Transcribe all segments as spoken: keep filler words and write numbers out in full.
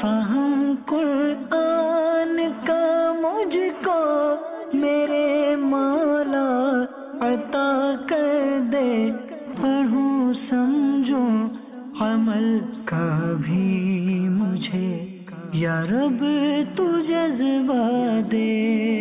فہم قرآن کا مجھ کو میرے مولا عطا کر دے، پڑھوں سمجھوں عمل کا بھی مجھے یا رب تو جذبہ دے۔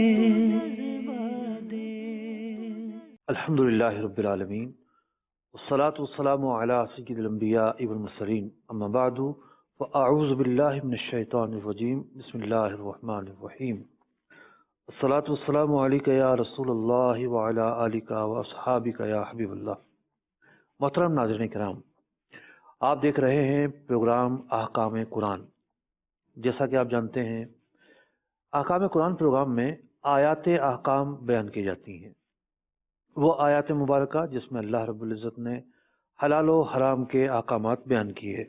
الحمدللہ رب العالمین، والصلاة والسلام علی سید الانبیاء والمرسلین، اما بعد فاعوذ باللہ من الشیطان الرجیم، بسم اللہ الرحمن الرحیم۔ الصلاة والسلام علیکہ یا رسول اللہ وعلی آلکہ واصحابکہ یا حبیب اللہ۔ محترم ناظرین کرام، آپ دیکھ رہے ہیں پروگرام احکام قرآن۔ جیسا کہ آپ جانتے ہیں، احکام قرآن پروگرام میں آیات احکام بیان کی جاتی ہیں، وہ آیات مبارکہ جس میں اللہ رب العزت نے حلال و حرام کے احکامات بیان کیے۔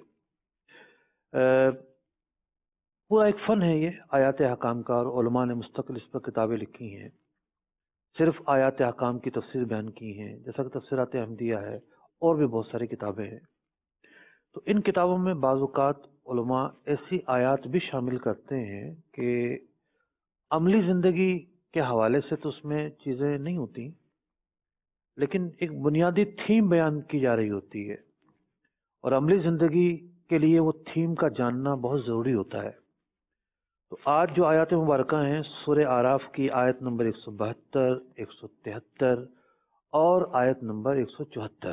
پورا ایک فن ہے یہ آیات احکام کا، اور علماء نے مستقل اس پر کتابیں لکھی ہیں، صرف آیات احکام کی تفسیر بیان کی ہیں، جیسا کہ تفسیرات احمدیہ ہے، اور بھی بہت ساری کتابیں ہیں۔ تو ان کتابوں میں بعض اوقات علماء ایسی آیات بھی شامل کرتے ہیں کہ عملی زندگی کے حوالے سے تو اس میں چیزیں نہیں ہوتی، لیکن ایک بنیادی تھیم بیان کی جا رہی ہوتی ہے، اور عملی زندگی کے لیے وہ تھیم کا جاننا بہت ضروری ہوتا ہے۔ تو آج جو آیات مبارکہ ہیں، سورہ اعراف کی آیت نمبر ایک سو بہتر، ایک سو تہتر اور آیت نمبر ایک سو چوہتر،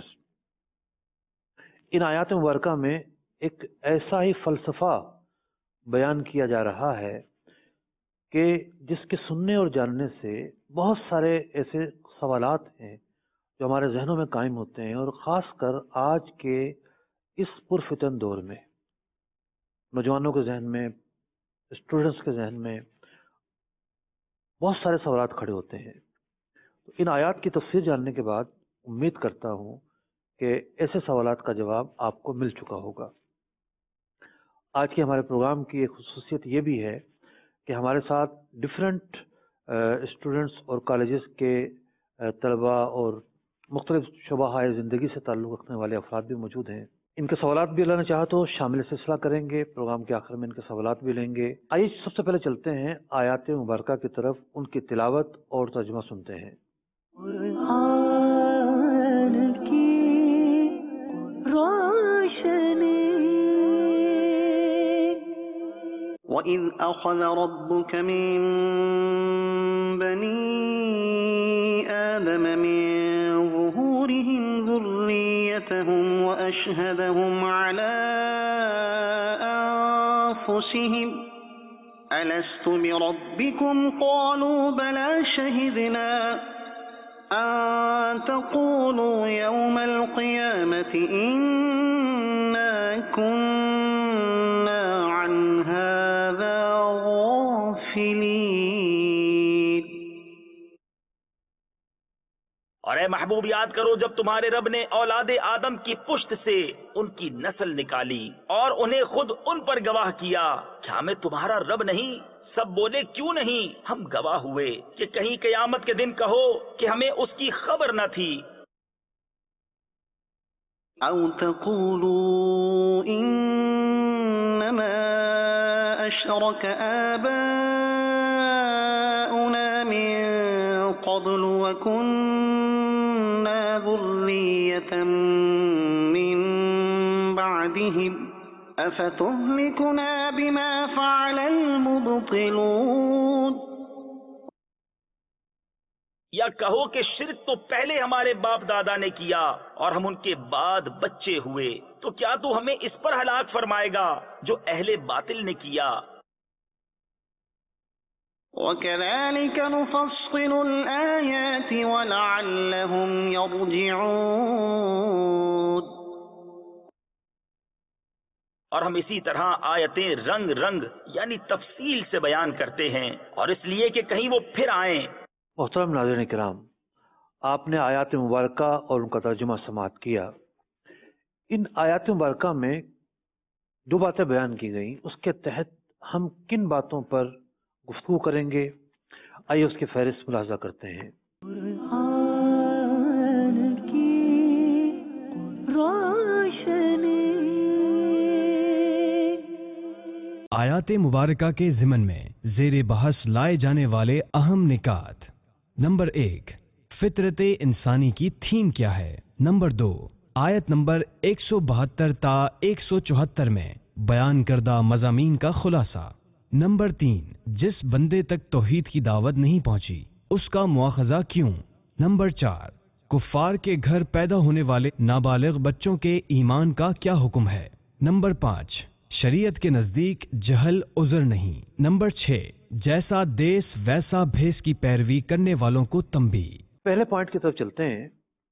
ان آیات مبارکہ میں ایک ایسا ہی فلسفہ بیان کیا جا رہا ہے کہ جس کے سننے اور جاننے سے بہت سارے ایسے سوالات ہیں جو ہمارے ذہنوں میں قائم ہوتے ہیں، اور خاص کر آج کے اس پرفتن دور میں نوجوانوں کے ذہن میں، اسٹوڈنٹس کے ذہن میں بہت سارے سوالات کھڑے ہوتے ہیں۔ تو ان آیات کی تفسیر جاننے کے بعد امید کرتا ہوں کہ ایسے سوالات کا جواب آپ کو مل چکا ہوگا۔ آج کے ہمارے پروگرام کی ایک خصوصیت یہ بھی ہے کہ ہمارے ساتھ ڈفرینٹ اسٹوڈنٹس اور کالجز کے طلباء اور مختلف شعبہ زندگی سے تعلق رکھنے والے افراد بھی موجود ہیں۔ ان کے سوالات بھی اللہ نے چاہا تو شامل سلسلہ کریں گے، پروگرام کے آخر میں ان کے سوالات بھی لیں گے۔ آئیے سب سے پہلے چلتے ہیں آیات مبارکہ کی طرف، ان کی تلاوت اور ترجمہ سنتے ہیں۔ قرآن کی روشنی وَإِذْ أَخَذَ رَبُّكَ مِن بَنِي آدَمَ مِن ظُهُورِهِمْ ذُرِّيَّتَهُمْ وَأَشْهَدَهُمْ عَلَىٰ أَنفُسِهِمْ أَلَسْتُ بِرَبِّكُمْ قَالُوا بَلَىٰ شَهِدْنَا أَن تَقُولُوا يَوْمَ الْقِيَامَةِ إِنَّا كُنَّا عَنْ هَٰذَا غَافِلِينَ۔ اور اے محبوب، یاد کرو جب تمہارے رب نے اولاد آدم کی پشت سے ان کی نسل نکالی اور انہیں خود ان پر گواہ کیا، کیا میں تمہارا رب نہیں؟ سب بولے کیوں نہیں، ہم گواہ ہوئے، کہ کہیں قیامت کے دن کہو کہ ہمیں اس کی خبر نہ تھی۔ او تقولوا انما اشرك آباؤنا من قبل وكنا ذرية من بعدهم افتهلكنا بما فعل المبطلون۔ یا کہو کہ شرک تو پہلے ہمارے باپ دادا نے کیا اور ہم ان کے بعد بچے ہوئے، تو کیا تو ہمیں اس پر ہلاک فرمائے گا جو اہل باطل نے کیا۔ وَكَذَلِكَ نُفَصِّلُ الْآيَاتِ وَلَعَلَّهُمْ يَرْجِعُونَ۔ اور ہم اسی طرح آیتیں رنگ رنگ یعنی تفصیل سے بیان کرتے ہیں، اور اس لیے کہ کہیں وہ پھر آئیں۔ محترم ناظرین کرام، آپ نے آیات مبارکہ اور ان کا ترجمہ سماعت کیا۔ ان آیات مبارکہ میں دو باتیں بیان کی گئیں، اس کے تحت ہم کن باتوں پر گفتگو کریں گے، آئیے اس کی فہرست ملاحظہ کرتے ہیں۔ قرآن کی روشنی آیات مبارکہ کے ضمن میں زیر بحث لائے جانے والے اہم نکات: نمبر ایک، فطرت انسانی کی تھیم کیا ہے؟ نمبر دو، آیت نمبر ایک سو بہتر تا ایک سو چوہتر میں بیان کردہ مضامین کا خلاصہ۔ نمبر تین، جس بندے تک توحید کی دعوت نہیں پہنچی اس کا مواخذہ کیوں؟ نمبر چار، کفار کے گھر پیدا ہونے والے نابالغ بچوں کے ایمان کا کیا حکم ہے؟ نمبر پانچ، شریعت کے نزدیک جہل عذر نہیں۔ نمبر چھ، جیسا دیس ویسا بھیس کی پیروی کرنے والوں کو تنبیہ۔ پہلے پوائنٹ کی طرف چلتے ہیں۔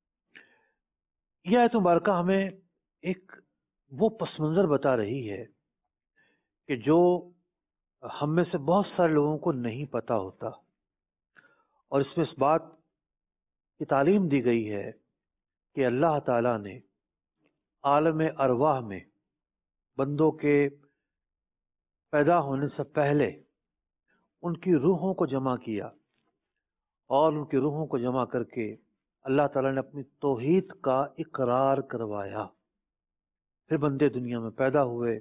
یہ آیت مبارکہ ہمیں ایک وہ پس منظر بتا رہی ہے کہ جو ہم میں سے بہت سارے لوگوں کو نہیں پتا ہوتا، اور اس میں اس بات کی تعلیم دی گئی ہے کہ اللہ تعالیٰ نے عالم ارواح میں بندوں کے پیدا ہونے سے پہلے ان کی روحوں کو جمع کیا، اور ان کی روحوں کو جمع کر کے اللہ تعالیٰ نے اپنی توحید کا اقرار کروایا، پھر بندے دنیا میں پیدا ہوئے۔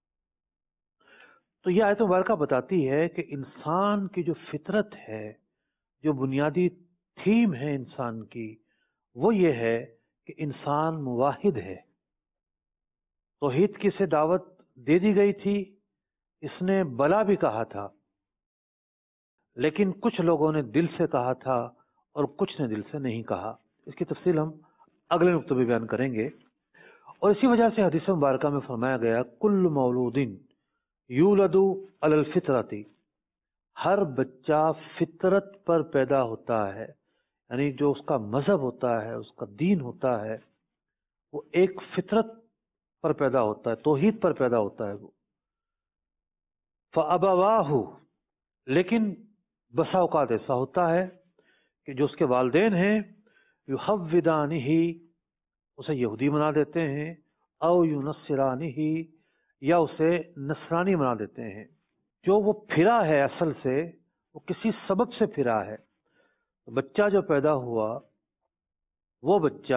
تو یہ آیت مبارکہ بتاتی ہے کہ انسان کی جو فطرت ہے، جو بنیادی تھیم ہے انسان کی، وہ یہ ہے کہ انسان موحد ہے۔ توحید کی سے دعوت دے دی گئی تھی، اس نے بلا بھی کہا تھا، لیکن کچھ لوگوں نے دل سے کہا تھا اور کچھ نے دل سے نہیں کہا۔ اس کی تفصیل ہم اگلے نقطے میں بیان کریں گے۔ اور اسی وجہ سے حدیث مبارکہ میں فرمایا گیا، کل مولود یولد علی الفطرۃ، ہر بچہ فطرت پر پیدا ہوتا ہے، یعنی جو اس کا مذہب ہوتا ہے، اس کا دین ہوتا ہے، وہ ایک فطرت پر پیدا ہوتا ہے، توحید پر پیدا ہوتا ہے وہ۔ فَأَبَوَاهُ، لیکن بسا اوقات ایسا ہوتا ہے کہ جو اس کے والدین ہیں، يُحَوِّدَانِهِ، اسے یہودی بنا دیتے ہیں، او يُنَصِّرَانِهِ، یا اسے نصرانی بنا دیتے ہیں۔ جو وہ پھرا ہے اصل سے، وہ کسی سبب سے پھرا ہے۔ بچہ جو پیدا ہوا، وہ بچہ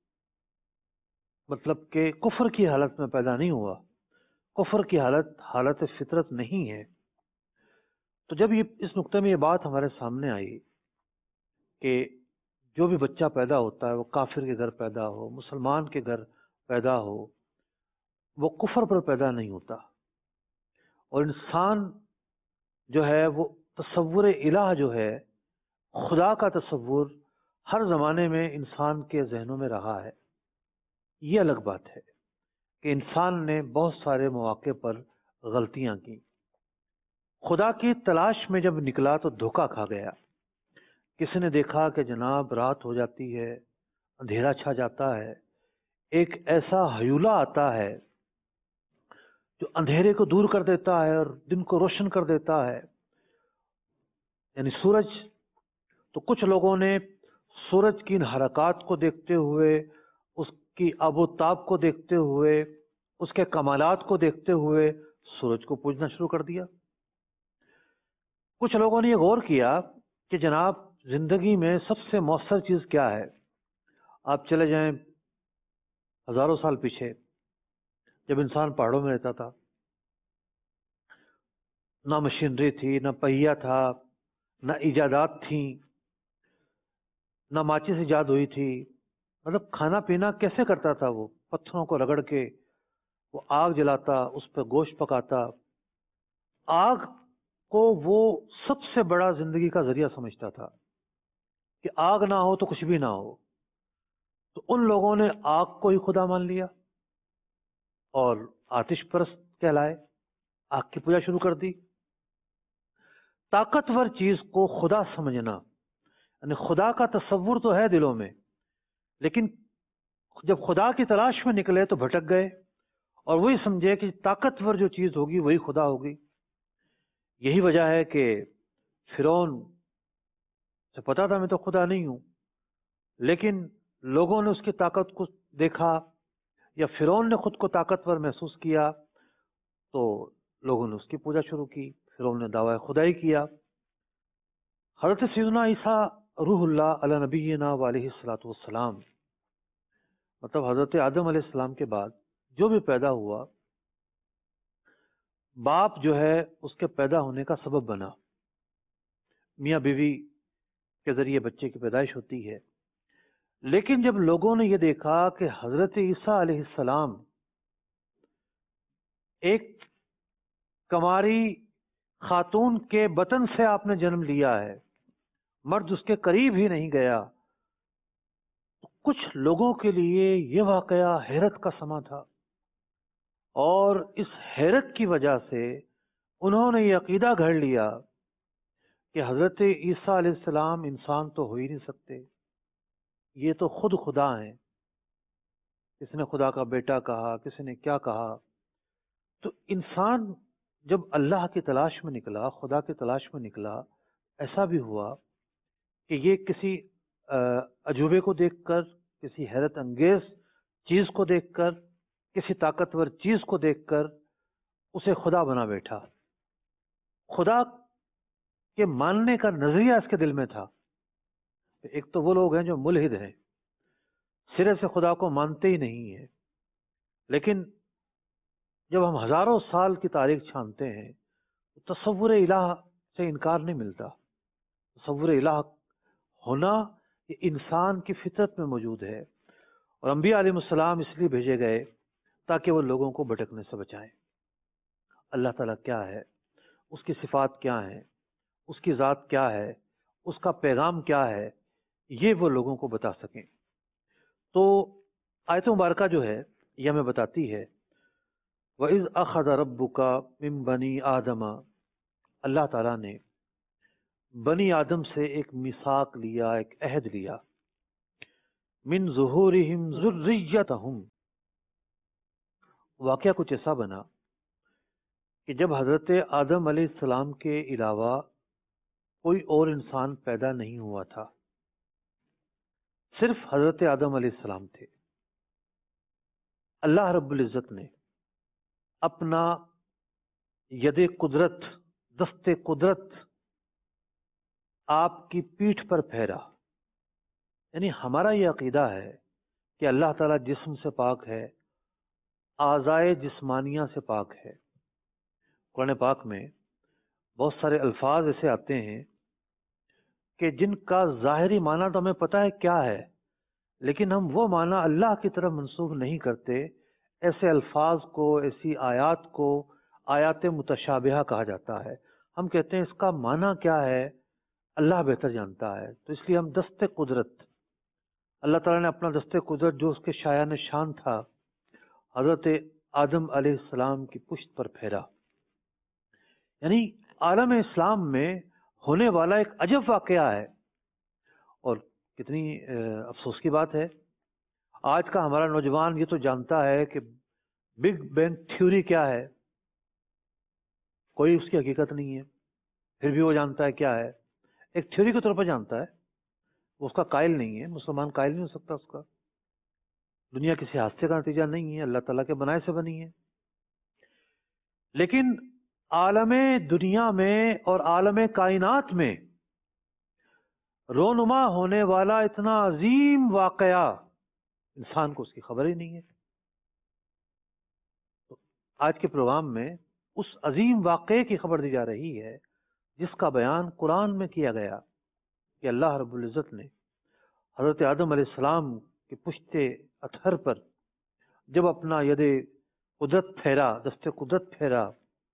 مطلب کہ کفر کی حالت میں پیدا نہیں ہوا، کفر کی حالت حالت فطرت نہیں ہے۔ تو جب یہ اس نقطے میں یہ بات ہمارے سامنے آئی کہ جو بھی بچہ پیدا ہوتا ہے وہ کافر کے گھر پیدا ہو، مسلمان کے گھر پیدا ہو، وہ کفر پر پیدا نہیں ہوتا، اور انسان جو ہے وہ تصور الہ جو ہے، خدا کا تصور ہر زمانے میں انسان کے ذہنوں میں رہا ہے۔ یہ الگ بات ہے کہ انسان نے بہت سارے مواقع پر غلطیاں کی، خدا کی تلاش میں جب نکلا تو دھوکہ کھا گیا۔ کسی نے دیکھا کہ جناب رات ہو جاتی ہے، اندھیرا چھا جاتا ہے، ایک ایسا ہیولہ آتا ہے جو اندھیرے کو دور کر دیتا ہے اور دن کو روشن کر دیتا ہے، یعنی سورج۔ تو کچھ لوگوں نے سورج کی ان حرکات کو دیکھتے ہوئے، اس کی آب و تاب کو دیکھتے ہوئے، اس کے کمالات کو دیکھتے ہوئے سورج کو پوجنا شروع کر دیا۔ کچھ لوگوں نے یہ غور کیا کہ جناب زندگی میں سب سے مؤثر چیز کیا ہے؟ آپ چلے جائیں ہزاروں سال پیچھے، جب انسان پہاڑوں میں رہتا تھا، نہ مشینری تھی، نہ پہیا تھا، نہ ایجادات تھیں، نہ ماچس ایجاد ہوئی تھی۔ مطلب کھانا پینا کیسے کرتا تھا؟ وہ پتھروں کو رگڑ کے وہ آگ جلاتا، اس پہ گوشت پکاتا۔ آگ کو وہ سب سے بڑا زندگی کا ذریعہ سمجھتا تھا کہ آگ نہ ہو تو کچھ بھی نہ ہو۔ تو ان لوگوں نے آگ کو ہی خدا مان لیا اور آتش پرست کہلائے، آگ کی پوجا شروع کر دی۔ طاقتور چیز کو خدا سمجھنا، یعنی خدا کا تصور تو ہے دلوں میں، لیکن جب خدا کی تلاش میں نکلے تو بھٹک گئے، اور وہی سمجھے کہ طاقتور جو چیز ہوگی وہی خدا ہوگی۔ یہی وجہ ہے کہ فرعون سے پتا تھا میں تو خدا نہیں ہوں، لیکن لوگوں نے اس کی طاقت کو دیکھا، یا فرعون نے خود کو طاقتور محسوس کیا، تو لوگوں نے اس کی پوجا شروع کی، فرعون نے دعویٰ خدائی کیا۔ حضرت سیدنا عیسیٰ روح اللہ علی نبینا وعلیہ الصلوۃ والسلام، مطلب حضرت آدم علیہ السلام کے بعد جو بھی پیدا ہوا باپ جو ہے اس کے پیدا ہونے کا سبب بنا، میاں بیوی کے ذریعے بچے کی پیدائش ہوتی ہے۔ لیکن جب لوگوں نے یہ دیکھا کہ حضرت عیسیٰ علیہ السلام ایک کماری خاتون کے بطن سے آپ نے جنم لیا ہے، مرد اس کے قریب ہی نہیں گیا، کچھ لوگوں کے لیے یہ واقعہ حیرت کا سما تھا، اور اس حیرت کی وجہ سے انہوں نے یہ عقیدہ گھڑ لیا کہ حضرت عیسیٰ علیہ السلام انسان تو ہو ہی نہیں سکتے، یہ تو خود خدا ہیں۔ کسی نے خدا کا بیٹا کہا، کسی نے کیا کہا۔ تو انسان جب اللہ کی تلاش میں نکلا، خدا کی تلاش میں نکلا، ایسا بھی ہوا کہ یہ کسی عجوبے کو دیکھ کر، کسی حیرت انگیز چیز کو دیکھ کر، کسی طاقتور چیز کو دیکھ کر اسے خدا بنا بیٹھا۔ خدا کے ماننے کا نظریہ اس کے دل میں تھا۔ ایک تو وہ لوگ ہیں جو ملحد ہیں، سرے سے خدا کو مانتے ہی نہیں ہیں، لیکن جب ہم ہزاروں سال کی تاریخ چھانتے ہیں تصور الہ سے انکار نہیں ملتا۔ تصور الہ ہونا یہ انسان کی فطرت میں موجود ہے، اور انبیاء علیہ السلام اس لیے بھیجے گئے تاکہ وہ لوگوں کو بھٹکنے سے بچائیں۔ اللہ تعالیٰ کیا ہے، اس کی صفات کیا ہیں، اس کی ذات کیا ہے، اس کا پیغام کیا ہے، یہ وہ لوگوں کو بتا سکیں۔ تو آیت مبارکہ جو ہے یہ ہمیں بتاتی ہے وَإِذْ أَخَذَ رَبُّكَ مِن بَنِي آدَمَ، اللہ تعالیٰ نے بنی آدم سے ایک میثاق لیا، ایک عہد لیا، من ظہورہم ذریتہم۔ واقعہ کچھ ایسا بنا کہ جب حضرت آدم علیہ السلام کے علاوہ کوئی اور انسان پیدا نہیں ہوا تھا، صرف حضرت آدم علیہ السلام تھے۔ اللہ رب العزت نے اپنا ید قدرت، دست قدرت آپ کی پیٹھ پر پھیرا۔ یعنی ہمارا یہ عقیدہ ہے کہ اللہ تعالیٰ جسم سے پاک ہے، اعضائے جسمانیہ سے پاک ہے۔ قرآن پاک میں بہت سارے الفاظ ایسے آتے ہیں کہ جن کا ظاہری معنی تو ہمیں پتہ ہے کیا ہے، لیکن ہم وہ معنی اللہ کی طرف منسوب نہیں کرتے۔ ایسے الفاظ کو، ایسی آیات کو آیات متشابہہ کہا جاتا ہے۔ ہم کہتے ہیں اس کا معنی کیا ہے اللہ بہتر جانتا ہے، تو اس لیے ہم دست قدرت، اللہ تعالیٰ نے اپنا دست قدرت جو اس کے شایان شان تھا حضرت آدم علیہ السلام کی پشت پر پھیرا۔ یعنی عالم اسلام میں ہونے والا ایک عجب واقعہ ہے، اور کتنی افسوس کی بات ہے آج کا ہمارا نوجوان یہ تو جانتا ہے کہ بگ بینگ تھیوری کیا ہے، کوئی اس کی حقیقت نہیں ہے، پھر بھی وہ جانتا ہے کیا ہے، ایک تھیوری کے طور پر جانتا ہے، وہ اس کا قائل نہیں ہے۔ مسلمان قائل نہیں ہو سکتا اس کا۔ دنیا کسی حادثے کا نتیجہ نہیں ہے، اللہ تعالیٰ کے بنائے سے بنی ہے۔ لیکن عالم دنیا میں اور عالم کائنات میں رونما ہونے والا اتنا عظیم واقعہ انسان کو اس کی خبر ہی نہیں ہے۔ تو آج کے پروگرام میں اس عظیم واقعے کی خبر دی جا رہی ہے جس کا بیان قرآن میں کیا گیا کہ اللہ رب العزت نے حضرت آدم علیہ السلام کے پشت اطہر پر جب اپنا ید قدرت پھیرا، دست قدرت پھیرا،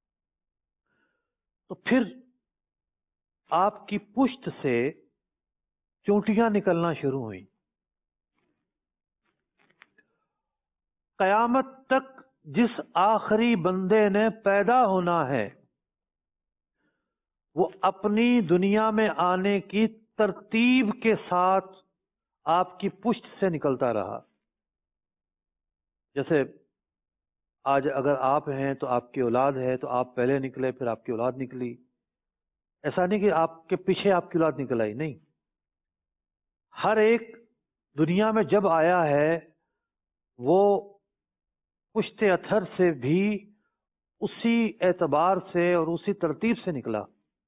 تو پھر آپ کی پشت سے چونٹیاں نکلنا شروع ہوئیں۔ قیامت تک جس آخری بندے نے پیدا ہونا ہے وہ اپنی دنیا میں آنے کی ترتیب کے ساتھ آپ کی پشت سے نکلتا رہا۔ جیسے آج اگر آپ ہیں تو آپ کی اولاد ہے تو آپ پہلے نکلے، پھر آپ کی اولاد نکلی۔ ایسا نہیں کہ آپ کے پیچھے آپ کی اولاد نکل آئی، نہیں، ہر ایک دنیا میں جب آیا ہے وہ پشت اطہر سے بھی اسی اعتبار سے اور اسی ترتیب سے نکلا،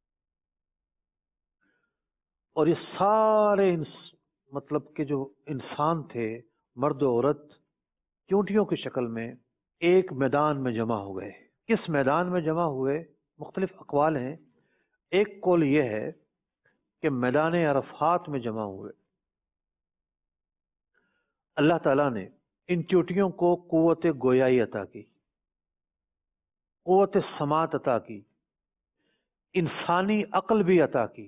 اور یہ سارے مطلب کہ جو انسان تھے، مرد و عورت، چونٹیوں کی شکل میں ایک میدان میں جمع ہو گئے۔ کس میدان میں جمع ہوئے؟ مختلف اقوال ہیں. ایک قول یہ ہے کہ میدان عرفات میں جمع ہوئے. اللہ تعالیٰ نے ان چوٹیوں کو قوت گویائی عطا کی، قوت سماعت عطا کی، انسانی عقل بھی عطا کی.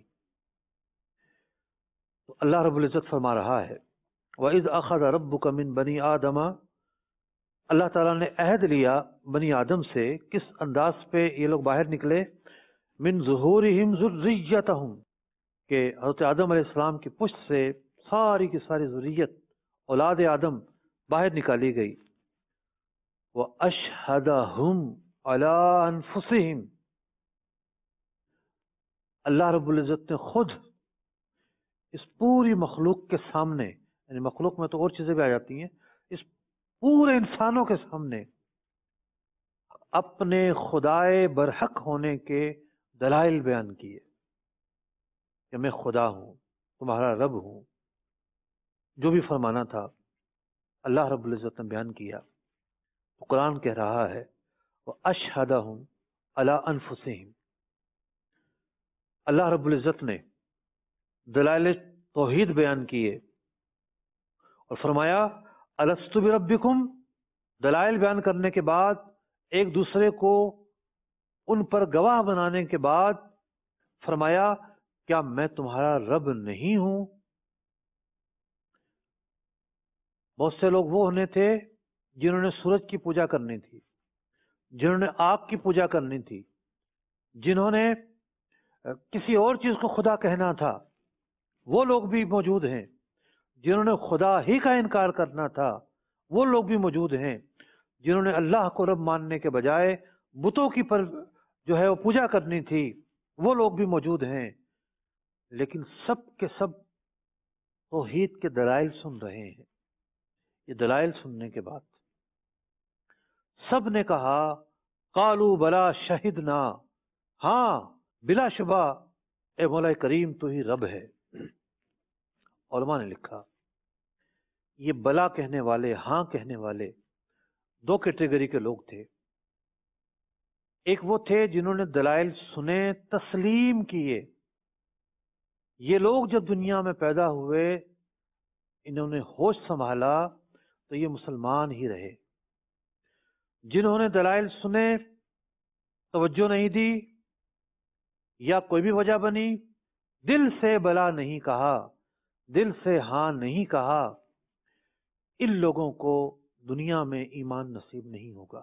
تو اللہ رب العزت فرما رہا ہے وَإِذْ أَخَذَ رَبُّكَ مِنْ بَنِي آدَمَ، اللہ تعالیٰ نے عہد لیا بنی آدم سے. کس انداز پہ یہ لوگ باہر نکلے؟ من ظہورہم ذریتہم، کہ حضرت آدم علیہ السلام کی پشت سے ساری کی ساری ذریت اولاد آدم باہر نکالی گئی. وَأَشْهَدَهُمْ عَلَىٰ أَنفُسِهِمْ، اللہ رب العزت نے خود اس پوری مخلوق کے سامنے، یعنی مخلوق میں تو اور چیزیں بھی آ جاتی ہیں، اس پورے انسانوں کے سامنے اپنے خدائے برحق ہونے کے دلائل بیان کیے کہ میں خدا ہوں، تمہارا رب ہوں. جو بھی فرمانا تھا اللہ رب العزت نے بیان کیا. تو قرآن کہہ رہا ہے وَأَشْهَدَهُمْ عَلَىٰ أَنفُسِهِمْ، اللہ رب العزت نے دلائل توحید بیان کیے اور فرمایا الست بربکم. دلائل بیان کرنے کے بعد ایک دوسرے کو ان پر گواہ بنانے کے بعد فرمایا کیا میں تمہارا رب نہیں ہوں؟ بہت سے لوگ وہ ہونے تھے جنہوں نے سورج کی پوجا کرنی تھی، جنہوں نے آگ کی پوجا کرنی تھی، جنہوں نے کسی اور چیز کو خدا کہنا تھا، وہ لوگ بھی موجود ہیں. جنہوں نے خدا ہی کا انکار کرنا تھا وہ لوگ بھی موجود ہیں. جنہوں نے اللہ کو رب ماننے کے بجائے بتوں کی پر جو ہے وہ پوجا کرنی تھی وہ لوگ بھی موجود ہیں. لیکن سب کے سب توحید کے دلائل سن رہے ہیں. یہ دلائل سننے کے بعد سب نے کہا قالوا بلا شہدنا، ہاں بلا شبہ اے مولا کریم تو ہی رب ہے. علماء نے لکھا یہ بلا کہنے والے، ہاں کہنے والے دو کیٹیگری کے لوگ تھے. ایک وہ تھے جنہوں نے دلائل سنے، تسلیم کیے. یہ لوگ جب دنیا میں پیدا ہوئے انہوں نے ہوش سنبھالا تو یہ مسلمان ہی رہے. جنہوں نے دلائل سنے توجہ نہیں دی یا کوئی بھی وجہ بنی، دل سے بلا نہیں کہا، دل سے ہاں نہیں کہا، ان لوگوں کو دنیا میں ایمان نصیب نہیں ہوگا.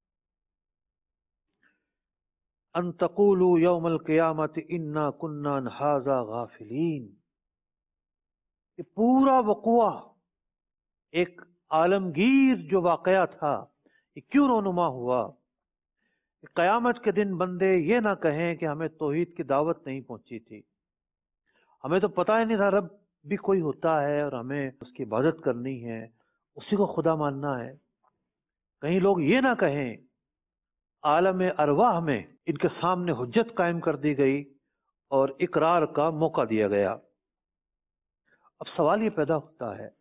ان تقولوا یوم القیامت انا کنا عن ھذا غافلین. یہ پورا وقوع ایک عالمگیر جو واقعہ تھا یہ کیوں رونما ہوا؟ قیامت کے دن بندے یہ نہ کہیں کہ ہمیں توحید کی دعوت نہیں پہنچی تھی، ہمیں تو پتہ ہی نہیں تھا رب بھی کوئی ہوتا ہے اور ہمیں اس کی عبادت کرنی ہے، اسی کو خدا ماننا ہے. کہیں لوگ یہ نہ کہیں. عالم ارواح میں ان کے سامنے حجت قائم کر دی گئی اور اقرار کا موقع دیا گیا. اب سوال یہ پیدا ہوتا ہے،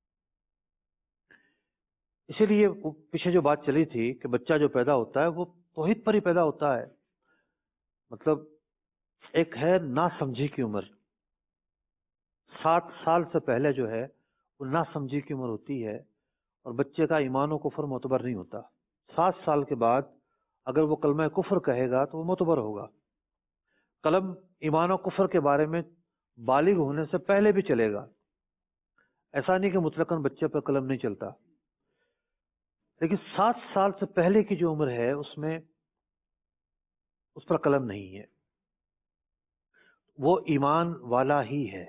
اسی لیے پیچھے جو بات چلی تھی کہ بچہ جو پیدا ہوتا ہے وہ توحید پر ہی پیدا ہوتا ہے. مطلب ایک ہے نا سمجھی کی عمر، سات سال سے پہلے جو ہے وہ نا سمجھی کی عمر ہوتی ہے اور بچے کا ایمان و کفر معتبر نہیں ہوتا. سات سال کے بعد اگر وہ کلمہ کفر کہے گا تو وہ معتبر ہوگا. قلم ایمان و کفر کے بارے میں بالغ ہونے سے پہلے بھی چلے گا. ایسا نہیں کہ مطلقاً بچے پر قلم نہیں چلتا، لیکن سات سال سے پہلے کی جو عمر ہے اس میں اس پر قلم نہیں ہے، وہ ایمان والا ہی ہے.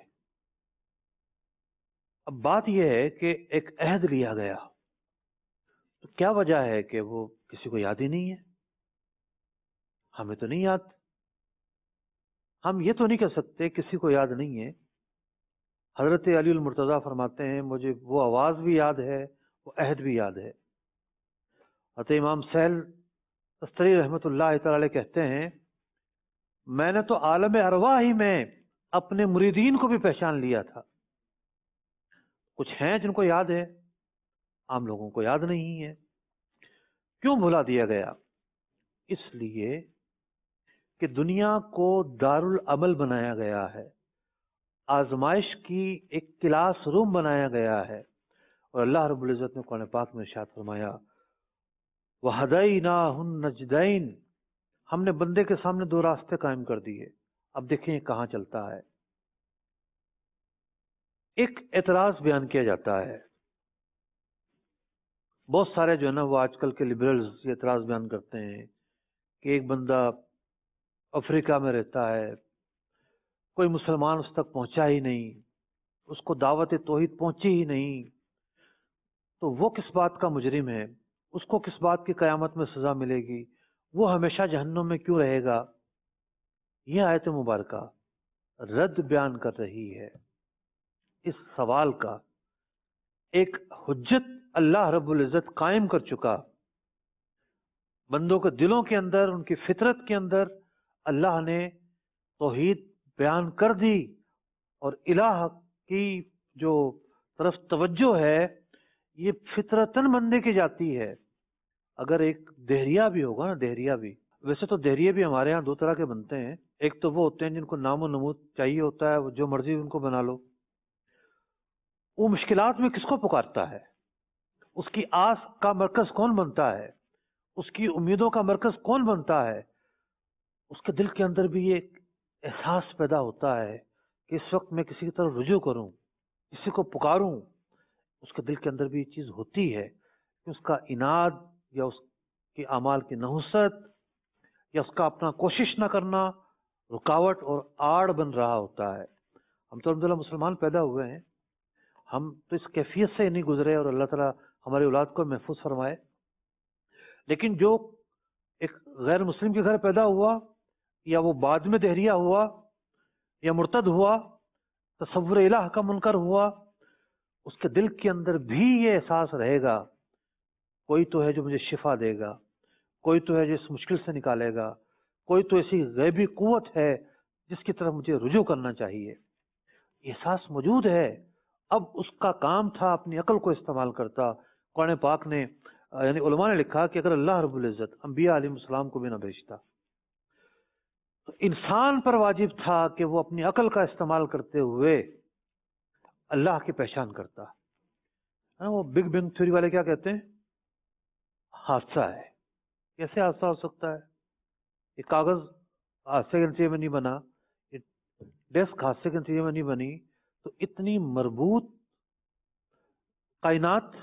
اب بات یہ ہے کہ ایک عہد لیا گیا، تو کیا وجہ ہے کہ وہ کسی کو یاد ہی نہیں ہے؟ ہمیں تو نہیں یاد. ہم یہ تو نہیں کہہ سکتے کسی کو یاد نہیں ہے. حضرت علی المرتضیٰ فرماتے ہیں مجھے وہ آواز بھی یاد ہے، وہ عہد بھی یاد ہے. حضرت امام سہل تستری رحمۃ اللہ تعالی علیہ کہتے ہیں میں نے تو عالم ارواح ہی میں اپنے مریدین کو بھی پہچان لیا تھا. کچھ ہیں جن کو یاد ہے، عام لوگوں کو یاد نہیں ہے. کیوں بھلا دیا گیا؟ اس لیے کہ دنیا کو دارالعمل بنایا گیا ہے، آزمائش کی ایک کلاس روم بنایا گیا ہے، اور اللہ رب العزت نے قرآن پاک میں ارشاد فرمایا وَهَدَيْنَاهُ النَّجْدَيْنِ، ہم نے بندے کے سامنے دو راستے قائم کر دیے۔ اب دیکھیں یہ کہاں چلتا ہے۔ ایک اعتراض بیان کیا جاتا ہے، بہت سارے جو ہے نا وہ آج کل کے لبرلز یہ اعتراض بیان کرتے ہیں کہ ایک بندہ افریقہ میں رہتا ہے، کوئی مسلمان اس تک پہنچا ہی نہیں، اس کو دعوت توحید پہنچی ہی نہیں، تو وہ کس بات کا مجرم ہے، اس کو کس بات کی قیامت میں سزا ملے گی، وہ ہمیشہ جہنم میں کیوں رہے گا؟ یہ آیت مبارکہ رد بیان کر رہی ہے اس سوال کا۔ ایک حجت اللہ رب العزت قائم کر چکا، بندوں کے دلوں کے اندر، ان کی فطرت کے اندر اللہ نے توحید بیان کر دی، اور الہ کی جو طرف توجہ ہے یہ فطرتاً بندے کی جاتی ہے۔ اگر ایک دہریہ بھی ہوگا نا، دہریہ بھی، ویسے تو دہریے بھی ہمارے ہاں دو طرح کے بنتے ہیں، ایک تو وہ ہوتے ہیں جن کو نام و نمود چاہیے ہوتا ہے، وہ جو مرضی ان کو بنا لو۔ وہ مشکلات میں کس کو پکارتا ہے؟ اس کی آس کا مرکز کون بنتا ہے؟ اس کی امیدوں کا مرکز کون بنتا ہے؟ اس کے دل کے اندر بھی یہ احساس پیدا ہوتا ہے کہ اس وقت میں کسی کی طرف رجوع کروں، کسی کو پکاروں۔ اس کے دل کے اندر بھی یہ چیز ہوتی ہے کہ اس کا عناد یا اس کے اعمال کی نحوست یا اس کا اپنا کوشش نہ کرنا رکاوٹ اور آڑ بن رہا ہوتا ہے۔ ہم تو الحمدللہ مسلمان پیدا ہوئے ہیں، ہم تو اس کیفیت سے نہیں گزرے، اور اللہ تعالیٰ ہماری اولاد کو محفوظ فرمائے۔ لیکن جو ایک غیر مسلم کے گھر پیدا ہوا، یا وہ بعد میں دہریہ ہوا، یا مرتد ہوا، تصور الہ کا منکر ہوا، اس کے دل کے اندر بھی یہ احساس رہے گا کوئی تو ہے جو مجھے شفا دے گا، کوئی تو ہے جو اس مشکل سے نکالے گا، کوئی تو ایسی غیبی قوت ہے جس کی طرف مجھے رجوع کرنا چاہیے۔ احساس موجود ہے، اب اس کا کام تھا اپنی عقل کو استعمال کرتا۔ قرآن پاک نے یعنی علماء نے لکھا کہ اگر اللہ رب العزت انبیاء علیہ السلام کو بھی نہ بھیجتا تو انسان پر واجب تھا کہ وہ اپنی عقل کا استعمال کرتے ہوئے اللہ کی پہچان کرتا۔ وہ بگ بینگ تھیوری والے کیا کہتے ہیں؟ حادثہ ہے۔ کیسے حادثہ ہو سکتا ہے؟ یہ کاغذ حادثے کے نتیجے میں نہیں بنا، یہ ڈیسک حادثے کے نتیجے میں نہیں بنی، تو اتنی مربوط کائنات،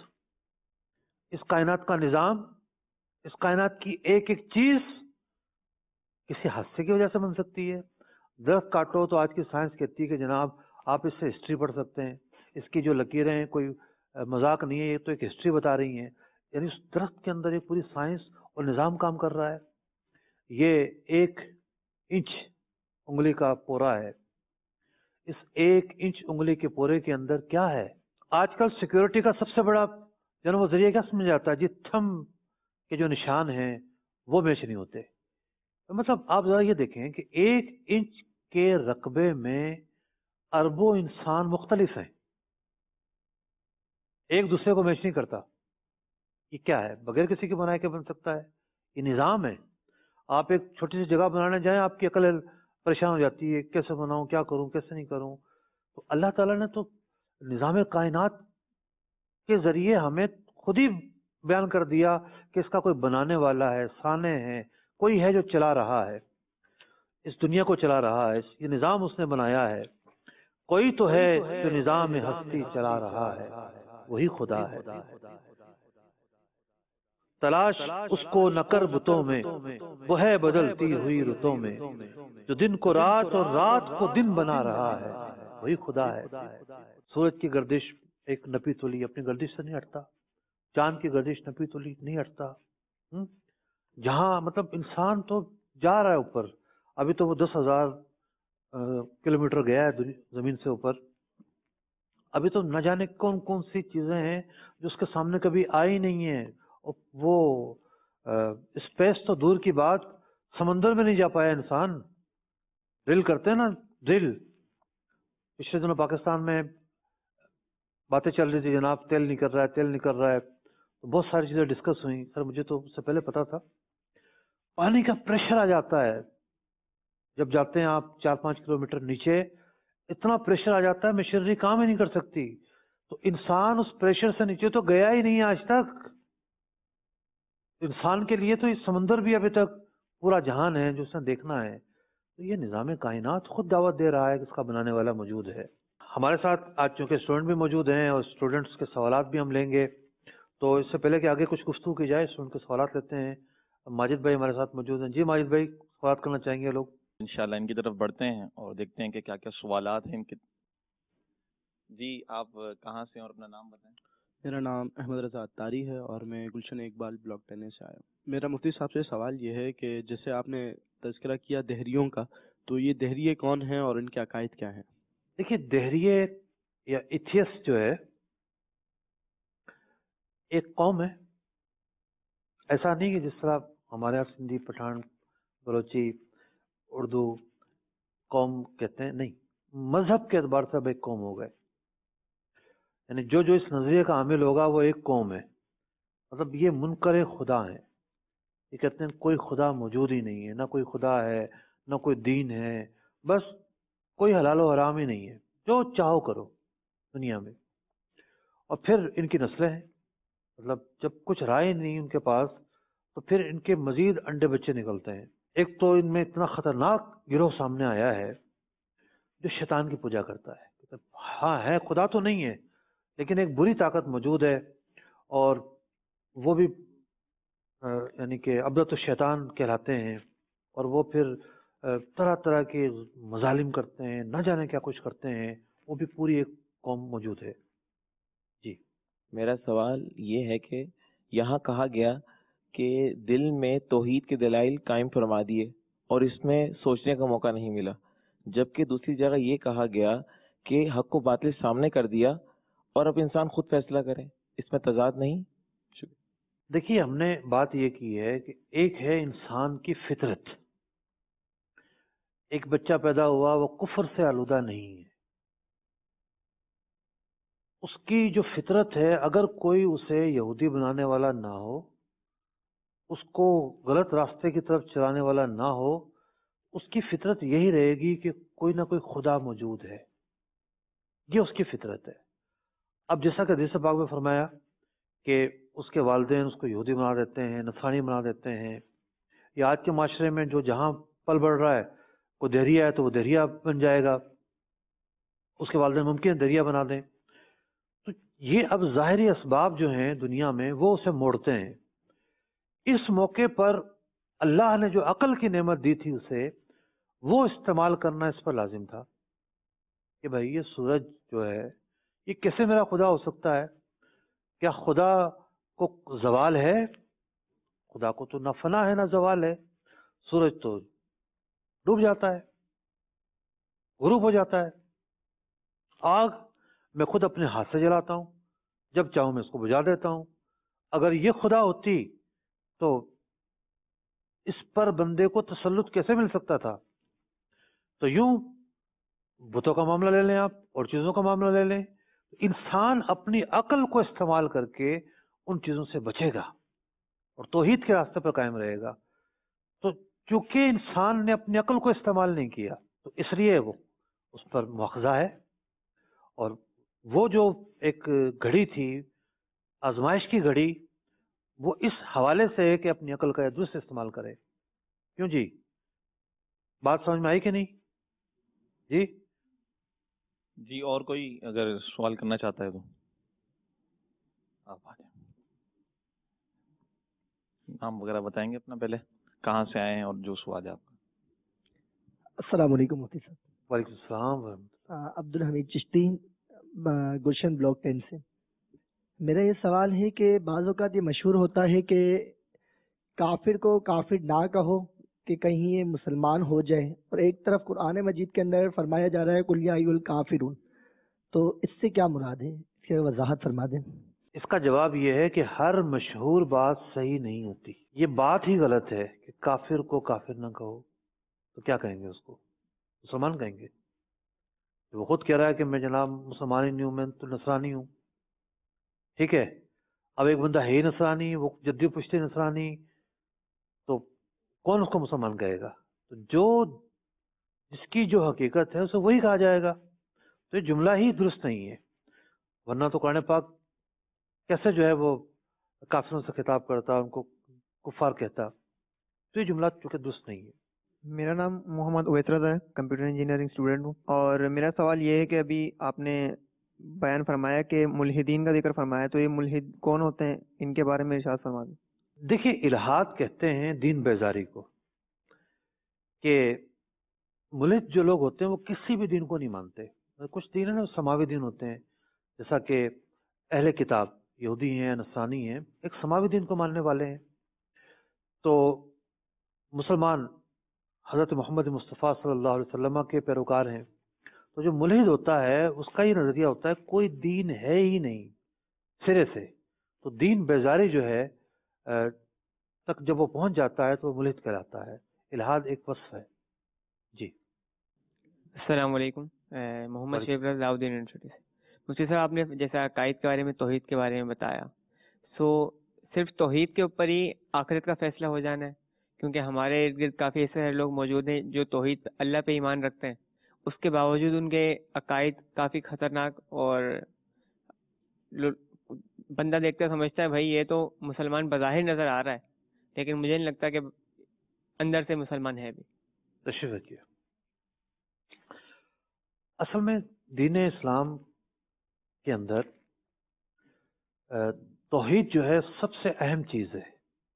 اس کائنات کا نظام، اس کائنات کی ایک ایک چیز کسی حادثے کی وجہ سے بن سکتی ہے۔ درخت کاٹو تو آج کی سائنس کہتی ہے کہ جناب آپ اس سے ہسٹری پڑھ سکتے ہیں، اس کی جو لکیریں ہیں کوئی مذاق نہیں ہے، یہ تو ایک ہسٹری بتا رہی ہیں۔ یعنی اس درخت کے اندر ایک پوری سائنس اور نظام کام کر رہا ہے۔ یہ ایک انچ انگلی کا پورا ہے، اس ایک انچ انگلی کے پورے کے اندر کیا ہے؟ آج کل سیکیورٹی کا سب سے بڑا جو وہ ذریعہ کیا سمجھ جاتا ہے؟ جی تھم کے جو نشان ہیں وہ میچ نہیں ہوتے۔ مطلب آپ ذرا یہ دیکھیں کہ ایک انچ کے رقبے میں اربوں انسان مختلف ہیں، ایک دوسرے کو میچ نہیں کرتا۔ یہ کیا ہے؟ بغیر کسی کے بنائے کے بن سکتا ہے؟ یہ نظام ہے۔ آپ ایک چھوٹی سی جگہ بنانے جائیں، آپ کی عقل پریشان ہو جاتی ہے، کیسے بناؤں، کیا کروں، کیسے نہیں کروں۔ تو اللہ تعالیٰ نے تو نظام کائنات کے ذریعے ہمیں خود ہی بیان کر دیا کہ اس کا کوئی بنانے والا ہے، صانع ہے، کوئی ہے جو چلا رہا ہے، اس دنیا کو چلا رہا ہے، یہ نظام اس نے بنایا ہے۔ کوئی تو ہے جو نظام ہستی چلا رہا ہے، وہی خدا ہے۔ تلاش اس کو نہ کر بتوں میں، وہ ہے بدلتی ہوئی رتوں میں، جو دن کو رات اور رات کو دن بنا رہا ہے، وہی خدا ہے۔ سورج کی گردش ایک نپی تلی اپنی گردش سے نہیں ہٹتا، چاند کی گردش نپی تلی نہیں ہٹتا۔ جہاں مطلب انسان تو جا رہا ہے اوپر، ابھی تو وہ دس ہزار کلومیٹر گیا ہے زمین سے اوپر، ابھی تو نہ جانے کون کون سی چیزیں ہیں جو اس کے سامنے کبھی آئی نہیں ہیں۔ وہ اسپیس تو دور کی بات، سمندر میں نہیں جا پایا انسان۔ ڈرل کرتے ہیں نا، ڈرل، پچھلے دنوں پاکستان میں باتیں چل رہی تھی، جناب تیل نہیں کر رہا ہے، تیل نہیں کر رہا ہے، تو بہت ساری چیزیں ڈسکس ہوئیں۔ سر مجھے تو اس سے پہلے پتا تھا، پانی کا پریشر آ جاتا ہے. جب جاتے ہیں آپ چار پانچ کلومیٹر نیچے، اتنا پریشر آ جاتا ہے مشینری کام ہی نہیں کر سکتی. تو انسان اس پریشر سے نیچے تو گیا ہی نہیں آج تک. انسان کے لیے تو اس سمندر بھی ابھی تک پورا جہان ہے جو اس نے دیکھنا ہے. تو یہ نظام کائنات خود دعوت دے رہا ہے کہ اس کا بنانے والا موجود ہے. ہمارے ساتھ آج چونکہ اسٹوڈنٹ بھی موجود ہیں اور اسٹوڈنٹس کے سوالات بھی ہم لیں گے، تو اس سے پہلے کہ آگے کچھ گفتگو کی جائے اسٹوڈنٹ کے سوالات لیتے ہیں. ماجد بھائی ہمارے ساتھ موجود ہیں. جی ماجد بھائی، سوالات کرنا چاہیں گے لوگ؟ انشاءاللہ ان کی طرف بڑھتے ہیں اور دیکھتے ہیں کہ کیا کیا سوالات ہیں ان کے. جی آپ کہاں سے اور اپنا نام بتائیں؟ میرا نام احمد رضا اتاری ہے اور میں گلشن اقبال بلاک ٹینے سے آیا ہوں. میرا مفتی صاحب سے سوال یہ ہے کہ جیسے آپ نے تذکرہ کیا دہریوں کا، تو یہ دہریے کون ہیں اور ان کے عقائد کیا ہیں؟ دیکھیے، دہریے یا ایتھیس جو ہے ایک قوم ہے. ایسا نہیں کہ جس طرح ہمارے یہاں سندھی، پٹھان، بلوچی، اردو قوم کہتے ہیں، نہیں، مذہب کے اعتبار سے اب ایک قوم ہو گئے. یعنی جو جو اس نظریے کا عامل ہوگا وہ ایک قوم ہے. مطلب یہ منکر خدا ہیں. یہ کہتے ہیں کوئی خدا موجود ہی نہیں ہے، نہ کوئی خدا ہے، نہ کوئی دین ہے، بس کوئی حلال و حرام ہی نہیں ہے، جو چاہو کرو دنیا میں. اور پھر ان کی نسلیں ہیں. مطلب جب کچھ رائے نہیں ان کے پاس تو پھر ان کے مزید انڈے بچے نکلتے ہیں. ایک تو ان میں اتنا خطرناک گروہ سامنے آیا ہے جو شیطان کی پوجا کرتا ہے. ہاں ہے، خدا تو نہیں ہے، لیکن ایک بری طاقت موجود ہے، اور وہ بھی یعنی کہ عبدت الشیطان کہلاتے ہیں. اور وہ پھر طرح طرح کے مظالم کرتے ہیں، نہ جانے کیا کچھ کرتے ہیں. وہ بھی پوری ایک قوم موجود ہے. جی میرا سوال یہ ہے کہ یہاں کہا گیا کہ دل میں توحید کے دلائل قائم فرما دیے اور اس میں سوچنے کا موقع نہیں ملا، جبکہ دوسری جگہ یہ کہا گیا کہ حق و باطل سامنے کر دیا اور اب انسان خود فیصلہ کرے. اس میں تضاد نہیں؟ دیکھیے، ہم نے بات یہ کی ہے کہ ایک ہے انسان کی فطرت. ایک بچہ پیدا ہوا وہ کفر سے آلودہ نہیں ہے. اس کی جو فطرت ہے، اگر کوئی اسے یہودی بنانے والا نہ ہو، اس کو غلط راستے کی طرف چلانے والا نہ ہو، اس کی فطرت یہی رہے گی کہ کوئی نہ کوئی خدا موجود ہے. یہ اس کی فطرت ہے. اب جیسا کہ حدیث پاک میں فرمایا کہ اس کے والدین اس کو یہودی بنا دیتے ہیں، نصرانی بنا دیتے ہیں، یا آج کے معاشرے میں جو جہاں پل بڑھ رہا ہے، کوئی دہریہ ہے تو وہ دہریہ بن جائے گا، اس کے والدین ممکن ہے دہریہ بنا دیں. تو یہ اب ظاہری اسباب جو ہیں دنیا میں وہ اسے موڑتے ہیں. اس موقع پر اللہ نے جو عقل کی نعمت دی تھی اسے، وہ استعمال کرنا اس پر لازم تھا کہ بھائی یہ سورج جو ہے یہ کیسے میرا خدا ہو سکتا ہے؟ کیا خدا کو زوال ہے؟ خدا کو تو نہ فنا ہے نہ زوال ہے. سورج تو ڈوب جاتا ہے، غروب ہو جاتا ہے. آگ میں خود اپنے ہاتھ سے جلاتا ہوں، جب چاہوں میں اس کو بجھا دیتا ہوں. اگر یہ خدا ہوتی تو اس پر بندے کو تسلط کیسے مل سکتا تھا؟ تو یوں بتوں کا معاملہ لے لیں آپ، اور چیزوں کا معاملہ لے لیں، انسان اپنی عقل کو استعمال کر کے ان چیزوں سے بچے گا اور توحید کے راستے پر قائم رہے گا. تو چونکہ انسان نے اپنی عقل کو استعمال نہیں کیا تو اس لیے وہ اس پر مواخذہ ہے. اور وہ جو ایک گھڑی تھی، آزمائش کی گھڑی، وہ اس حوالے سے ہے کہ اپنی عقل کا درست استعمال کرے. کیوں جی؟ بات سمجھ میں آئی کہ نہیں؟ جی جی اور کوئی اگر سوال کرنا چاہتا ہے تو آپ آ جائیں. نام وغیرہ بتائیں گے اپنا پہلے، کہاں سے آئے ہیں اور جو سوال ہے آپ کا. السلام علیکم مفتی صاحب. وعلیکم السلام ورحمۃ اللہ. عبد الحمید چشتی، گلشن بلاک ٹین سے. میرا یہ سوال ہے کہ بعض اوقات یہ مشہور ہوتا ہے کہ کافر کو کافر نہ کہو کہ کہیں یہ مسلمان ہو جائے، اور ایک طرف قرآن مجید کے اندر فرمایا جا رہا ہے قل یا ایھا الکافرون. تو اس سے کیا مراد ہے؟ اس کی وضاحت فرما دیں. اس کا جواب یہ ہے کہ ہر مشہور بات صحیح نہیں ہوتی. یہ بات ہی غلط ہے کہ کافر کو کافر نہ کہو. تو کیا کہیں گے اس کو؟ مسلمان کہیں گے. وہ خود کہہ رہا ہے کہ میں جناب مسلمان ہی نہیں ہوں، میں تو نصرانی ہوں. ٹھیک ہے، اب ایک بندہ ہے ہی نصرانی، وہ جدی پشتی نصرانی، تو کون اس کو مسلمان کہے گا؟ تو جو جس کی جو حقیقت ہے اسے وہی کہا جائے گا. تو یہ جملہ ہی درست نہیں ہے، ورنہ تو قرآن پاک کیسے جو ہے وہ کافروں سے خطاب کرتا، ان کو کفار کہتا. تو یہ جملہ چونکہ درست نہیں ہے. میرا نام محمد اویترز ہے، کمپیوٹر انجینئرنگ اسٹوڈنٹ ہوں، اور میرا سوال یہ ہے کہ ابھی آپ نے بیان فرمایا کہ ملحدین کا ذکر فرمایا، تو یہ ملحد کون ہوتے ہیں؟ ان کے بارے میں ارشاد فرما دیں. دیکھیے، الحاد کہتے ہیں دین بیزاری کو، کہ ملحد جو لوگ ہوتے ہیں وہ کسی بھی دین کو نہیں مانتے. کچھ دین ہیں نا سماوی دین ہوتے ہیں، جیسا کہ اہل کتاب یہودی ہیں، نصرانی ہیں، ایک سماوی دین کو ماننے والے ہیں. تو مسلمان حضرت محمد مصطفیٰ صلی اللہ علیہ وسلم کے پیروکار ہیں. تو جو ملحد ہوتا ہے اس کا یہ نظریہ ہوتا ہے کوئی دین ہے ہی نہیں سرے سے. تو دین بیزاری جو ہے تک جب وہ پہنچ جاتا ہے تو وہ ملحد کہلاتا ہے. الحاد ایک وصف ہے. جی السلام علیکم. محمد شیخ علاؤدین یونیورسٹی سے. مفتی صاحب، آپ نے جیسا عقائد کے بارے میں، توحید کے بارے میں بتایا، سو صرف توحید کے اوپر ہی آخرت کا فیصلہ ہو جانا ہے؟ کیونکہ ہمارے ارد گرد کافی ایسے لوگ موجود ہیں جو توحید اللہ پہ ایمان رکھتے ہیں، اس کے باوجود ان کے عقائد کافی خطرناک، اور بندہ دیکھتا سمجھتا ہے بھائی یہ تو مسلمان بظاہر نظر آ رہا ہے، لیکن مجھے نہیں لگتا کہ اندر سے مسلمان ہے بھی. تشریف رکھیے. اصل میں دین اسلام کے اندر توحید جو ہے سب سے اہم چیز ہے.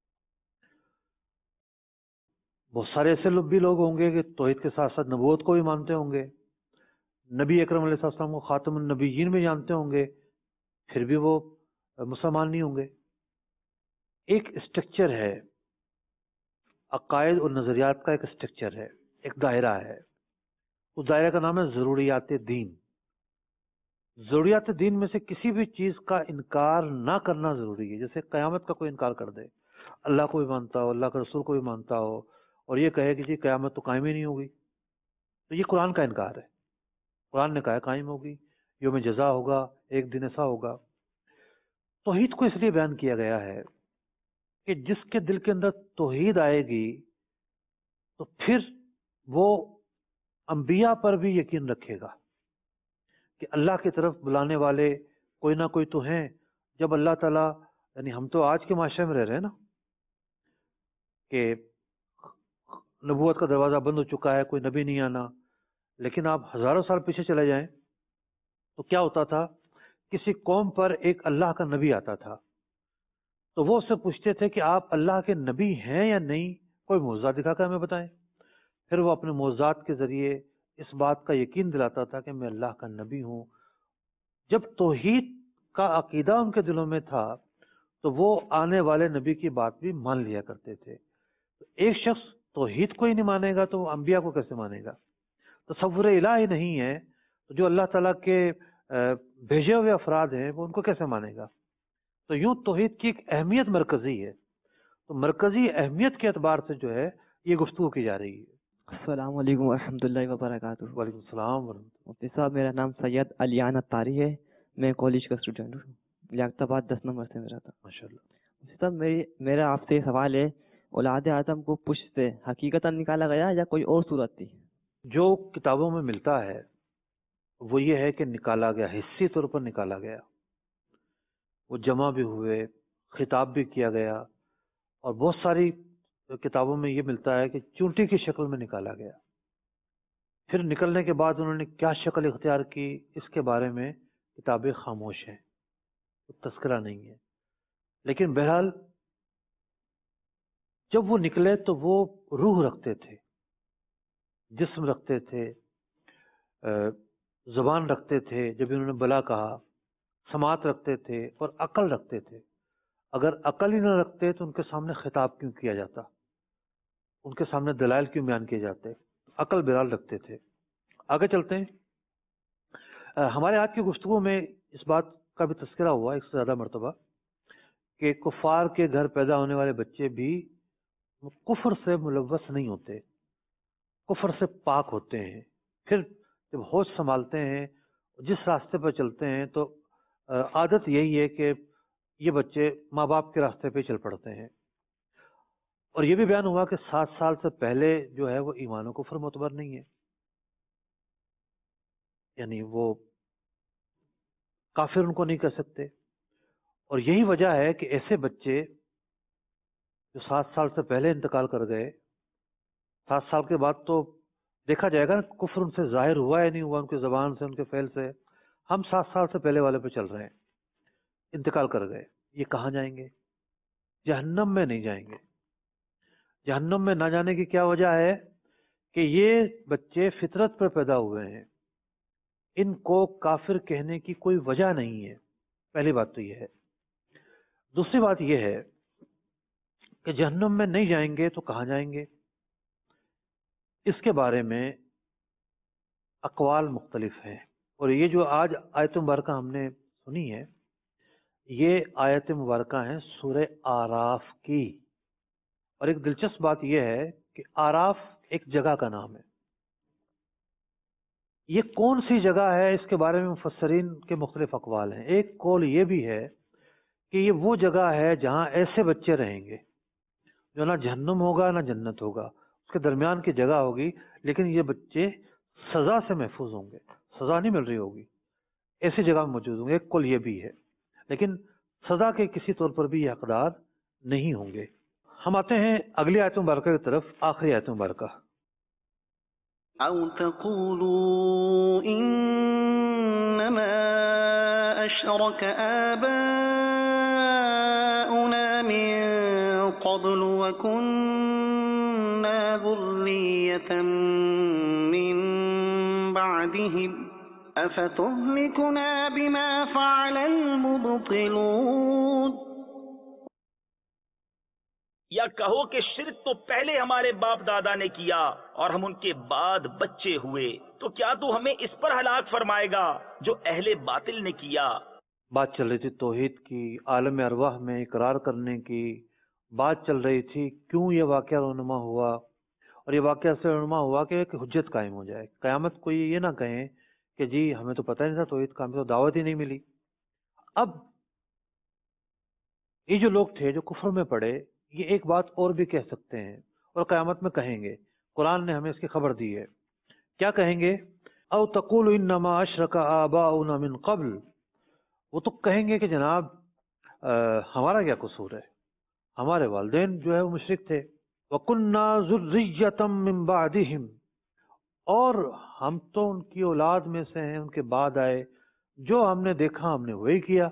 بہت سارے ایسے لوگ بھی لوگ ہوں گے کہ توحید کے ساتھ ساتھ نبوت کو بھی مانتے ہوں گے، نبی اکرم علیہ السلام کو خاتم النبیین میں جانتے ہوں گے، پھر بھی وہ مسلمان نہیں ہوں گے. ایک اسٹرکچر ہے، عقائد اور نظریات کا ایک اسٹرکچر ہے، ایک دائرہ ہے. اس دائرے کا نام ہے ضروریات دین. ضروریات دین میں سے کسی بھی چیز کا انکار نہ کرنا ضروری ہے. جیسے قیامت کا کوئی انکار کر دے، اللہ کو بھی مانتا ہو، اللہ کے رسول کو بھی مانتا ہو، اور یہ کہے کہ جی قیامت تو قائم ہی نہیں ہوگی، تو یہ قرآن کا انکار ہے. قرآن نے کہا قائم ہوگی، یوم جزا ہوگا، ایک دن ایسا ہوگا. توحید کو اس لیے بیان کیا گیا ہے کہ جس کے دل کے اندر توحید آئے گی تو پھر وہ انبیاء پر بھی یقین رکھے گا کہ اللہ کی طرف بلانے والے کوئی نہ کوئی تو ہیں. جب اللہ تعالیٰ، یعنی ہم تو آج کے معاشرے میں رہ رہے ہیں نا کہ نبوت کا دروازہ بند ہو چکا ہے، کوئی نبی نہیں آنا، لیکن آپ ہزاروں سال پیچھے چلے جائیں تو کیا ہوتا تھا؟ کسی قوم پر ایک اللہ کا نبی آتا تھا تو وہ اس سے پوچھتے تھے کہ آپ اللہ کے نبی ہیں یا نہیں، کوئی معجزہ دکھا کر ہمیں بتائیں. پھر وہ اپنے معجزات کے ذریعے اس بات کا یقین دلاتا تھا کہ میں اللہ کا نبی ہوں. جب توحید کا عقیدہ ان کے دلوں میں تھا تو وہ آنے والے نبی کی بات بھی مان لیا کرتے تھے. ایک شخص توحید کو ہی نہیں مانے گا تو وہ انبیاء کو کیسے مانے گا؟ تصور الہی نہیں ہے تو جو اللہ تعالیٰ کے بھیجے ہوئے افراد ہیں وہ ان کو کیسے مانے گا؟ تو یوں توحید کی ایک اہمیت مرکزی ہے. تو مرکزی اہمیت کے اعتبار سے جو ہے یہ گفتگو کی جا رہی ہے. السلام علیکم ورحمۃ اللہ وبرکاتہ. وعلیکم السلام ورحمۃ اللہ. مفتی صاحب، میرا نام سید علیان اتاری ہے، میں کالج کا اسٹوڈنٹ ہوں، لیاقت آباد دس نمبر سے میرا تھا. ماشاء اللہ. مفتی صاحب، میری میرا آپ سے سوال ہے، اولاد آدم کو پشت سے حقیقتاً نکالا گیا یا کوئی اور صورت تھی؟ جو کتابوں میں ملتا ہے وہ یہ ہے کہ نکالا گیا، حصی طور پر نکالا گیا. وہ جمع بھی ہوئے، خطاب بھی کیا گیا، اور بہت ساری کتابوں میں یہ ملتا ہے کہ چونٹی کی شکل میں نکالا گیا. پھر نکلنے کے بعد انہوں نے کیا شکل اختیار کی اس کے بارے میں کتابیں خاموش ہیں، تذکرہ نہیں ہے. لیکن بہرحال جب وہ نکلے تو وہ روح رکھتے تھے، جسم رکھتے تھے، زبان رکھتے تھے جب انہوں نے بلا کہا، سماعت رکھتے تھے اور عقل رکھتے تھے. اگر عقل ہی نہ رکھتے تو ان کے سامنے خطاب کیوں کیا جاتا، ان کے سامنے دلائل کیوں بیان کیے جاتے؟ عقل بہرحال رکھتے تھے. آگے چلتے ہیں. ہمارے آج کی گفتگو میں اس بات کا بھی تذکرہ ہوا ایک سے زیادہ مرتبہ کہ کفار کے گھر پیدا ہونے والے بچے بھی کفر سے ملوث نہیں ہوتے، کفر سے پاک ہوتے ہیں. پھر جب ہوش سنبھالتے ہیں، جس راستے پر چلتے ہیں، تو عادت یہی ہے کہ یہ بچے ماں باپ کے راستے پہ چل پڑتے ہیں. اور یہ بھی بیان ہوا کہ سات سال سے پہلے جو ہے وہ ایمان و کفر معتبر نہیں ہے، یعنی وہ کافر ان کو نہیں کہہ سکتے. اور یہی وجہ ہے کہ ایسے بچے جو سات سال سے پہلے انتقال کر گئے، سات سال کے بعد تو دیکھا جائے گا کفر ان سے ظاہر ہوا یا نہیں ہوا، ان کی زبان سے، ان کے فعل سے. ہم سات سال سے پہلے والے پہ چل رہے ہیں، انتقال کر گئے، یہ کہاں جائیں گے؟ جہنم میں نہیں جائیں گے. جہنم میں نہ جانے کی کیا وجہ ہے؟ کہ یہ بچے فطرت پر پیدا ہوئے ہیں، ان کو کافر کہنے کی کوئی وجہ نہیں ہے. پہلی بات تو یہ ہے. دوسری بات یہ ہے کہ جہنم میں نہیں جائیں گے تو کہاں جائیں گے؟ اس کے بارے میں اقوال مختلف ہیں. اور یہ جو آج آیت مبارکہ ہم نے سنی ہے، یہ آیت مبارکہ ہیں سورہ آراف کی. اور ایک دلچسپ بات یہ ہے کہ آراف ایک جگہ کا نام ہے. یہ کون سی جگہ ہے اس کے بارے میں مفسرین کے مختلف اقوال ہیں. ایک قول یہ بھی ہے کہ یہ وہ جگہ ہے جہاں ایسے بچے رہیں گے جو نہ جہنم ہوگا نہ جنت ہوگا، اس کے درمیان کی جگہ ہوگی، لیکن یہ بچے سزا سے محفوظ ہوں گے، سزا نہیں مل رہی ہوگی، ایسی جگہ میں موجود ہوں گے. ایک قول یہ بھی ہے، لیکن سزا کے کسی طور پر بھی یہ حقدار نہیں ہوں گے. ہم آتے ہیں اگلی آیت مبارکہ کی طرف، آخری آیت مبارکہ. أو تقولوا إنما أشرك آباؤنا من قبل وكنا ذرية من بعدهم أفتهلكنا بما فعل المبطلون. یا کہو کہ شرک تو پہلے ہمارے باپ دادا نے کیا اور ہم ان کے بعد بچے ہوئے، تو کیا تو ہمیں اس پر ہلاک فرمائے گا جو اہل باطل نے کیا. بات چل رہی تھی توحید کی، عالم ارواح میں اقرار کرنے کی بات چل رہی تھی. کیوں یہ واقعہ رونما ہوا؟ اور یہ واقعہ سے رونما ہوا کہ ایک حجت قائم ہو جائے. قیامت کو یہ نہ کہیں کہ جی ہمیں تو پتہ نہیں تھا توحید کا، ہمیں تو دعوت ہی نہیں ملی. اب یہ جو لوگ تھے جو کفر میں پڑے، یہ ایک بات اور بھی کہہ سکتے ہیں اور قیامت میں کہیں گے. قرآن نے ہمیں اس کی خبر دی ہے. کیا کہیں گے؟ او تقول انما اشرک آباؤنا من قبل. وہ تو کہیں گے کہ جناب ہمارا کیا قصور ہے، ہمارے والدین جو ہے وہ مشرک تھے. وَكُنَّا ذُرِّيَّةً مِّن بَعْدِهِمْ، اور ہم تو ان کی اولاد میں سے ہیں، ان کے بعد آئے، جو ہم نے دیکھا ہم نے وہی کیا.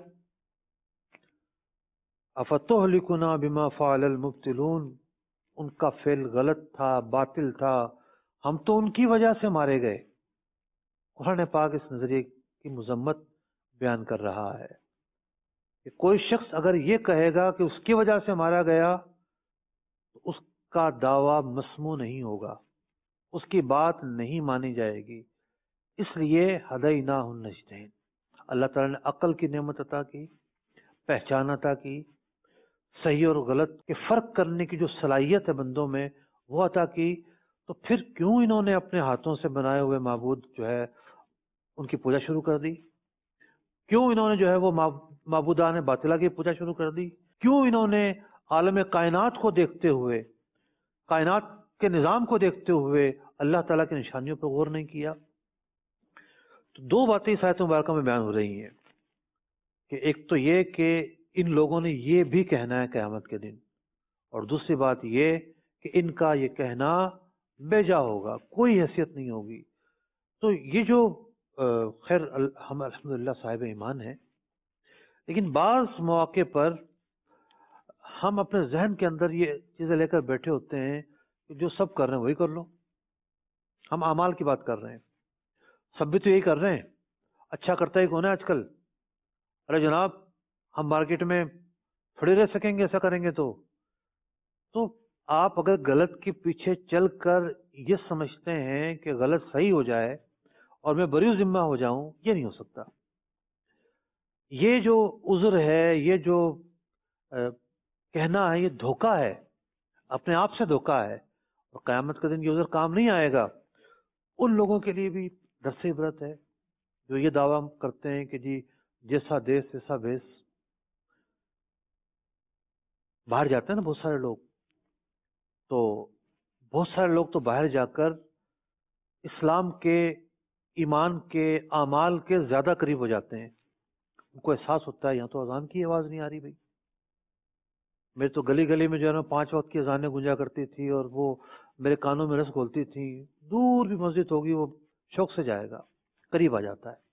افتہلکنا بما فعل المبطلون، ان کا فعل غلط تھا، باطل تھا، ہم تو ان کی وجہ سے مارے گئے. قرآن پاک اس نظریے کی مذمت بیان کر رہا ہے کہ کوئی شخص اگر یہ کہے گا کہ اس کی وجہ سے مارا گیا تو اس کا دعویٰ مسموع نہیں ہوگا، اس کی بات نہیں مانی جائے گی. اس لیے ہدیناہ النجدین، اللہ تعالیٰ نے عقل کی نعمت عطا کی، پہچان عطا کی، صحیح اور غلط کے فرق کرنے کی جو صلاحیت ہے بندوں میں وہ عطا کی. تو پھر کیوں انہوں نے اپنے ہاتھوں سے بنائے ہوئے معبود جو ہے ان کی پوجا شروع کر دی؟ کیوں انہوں نے جو ہے وہ معبودان باطلہ کی پوجا شروع کر دی؟ کیوں انہوں نے عالم کائنات کو دیکھتے ہوئے، کائنات کے نظام کو دیکھتے ہوئے اللہ تعالیٰ کی نشانیوں پر غور نہیں کیا؟ تو دو باتیں اس آیت مبارکہ میں بیان ہو رہی ہیں کہ ایک تو یہ کہ ان لوگوں نے یہ بھی کہنا ہے قیامت کے دن، اور دوسری بات یہ کہ ان کا یہ کہنا بے جا ہوگا، کوئی حیثیت نہیں ہوگی. تو یہ جو خیر ہم الحمدللہ صاحب ایمان ہیں، لیکن بعض مواقع پر ہم اپنے ذہن کے اندر یہ چیزیں لے کر بیٹھے ہوتے ہیں کہ جو سب کر رہے ہیں وہی کر لو. ہم اعمال کی بات کر رہے ہیں، سب بھی تو یہی کر رہے ہیں. اچھا کرتا ہی کون ہے آج کل؟ ارے جناب ہم مارکیٹ میں تھوڑے رہ سکیں گے ایسا کریں گے تو تو آپ اگر غلط کے پیچھے چل کر یہ سمجھتے ہیں کہ غلط صحیح ہو جائے اور میں بری ذمہ ہو جاؤں، یہ نہیں ہو سکتا. یہ جو عذر ہے، یہ جو کہنا ہے، یہ دھوکہ ہے، اپنے آپ سے دھوکہ ہے. اور قیامت کے دن یہ عذر کام نہیں آئے گا. ان لوگوں کے لیے بھی درس عبرت ہے جو یہ دعویٰ کرتے ہیں کہ جی جیسا دیس ویسا بیس. باہر جاتے ہیں نا بہت سارے لوگ، تو بہت سارے لوگ تو باہر جا کر اسلام کے ایمان کے اعمال کے زیادہ قریب ہو جاتے ہیں. ان کو احساس ہوتا ہے یہاں تو اذان کی آواز نہیں آ رہی بھائی. میرے تو گلی گلی میں جو ہے نا پانچ وقت کی اذانیں گونجا کرتی تھی اور وہ میرے کانوں میں رس گھولتی تھی. دور بھی مسجد ہوگی وہ شوق سے جائے گا, قریب آ جاتا ہے.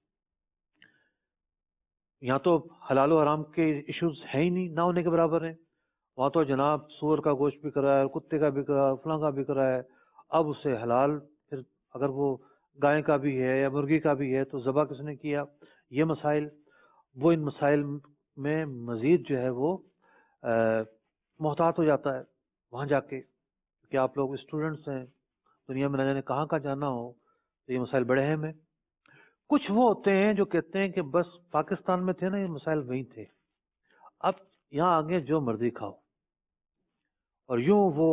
یہاں تو حلال و حرام کے ایشوز ہیں ہی نہیں, نہ ہونے کے برابر ہیں. وہاں تو جناب سور کا گوشت بھی کرا ہے, کتے کا بھی کرا ہے, فلاں کا بھی کرا ہے. اب اسے حلال, پھر اگر وہ گائے کا بھی ہے یا مرغی کا بھی ہے تو ذبح کس نے کیا, یہ مسائل. وہ ان مسائل میں مزید جو ہے وہ محتاط ہو جاتا ہے وہاں جا کے. کہ آپ لوگ اسٹوڈنٹس ہیں, دنیا میں نہ جانے کہاں کہاں جانا ہو, تو یہ مسائل بڑے اہم ہیں. کچھ وہ ہوتے ہیں جو کہتے ہیں کہ بس پاکستان میں تھے نا یہ مسائل وہیں تھے, اب یہاں آگے جو مرضی کھاؤ. اور یوں وہ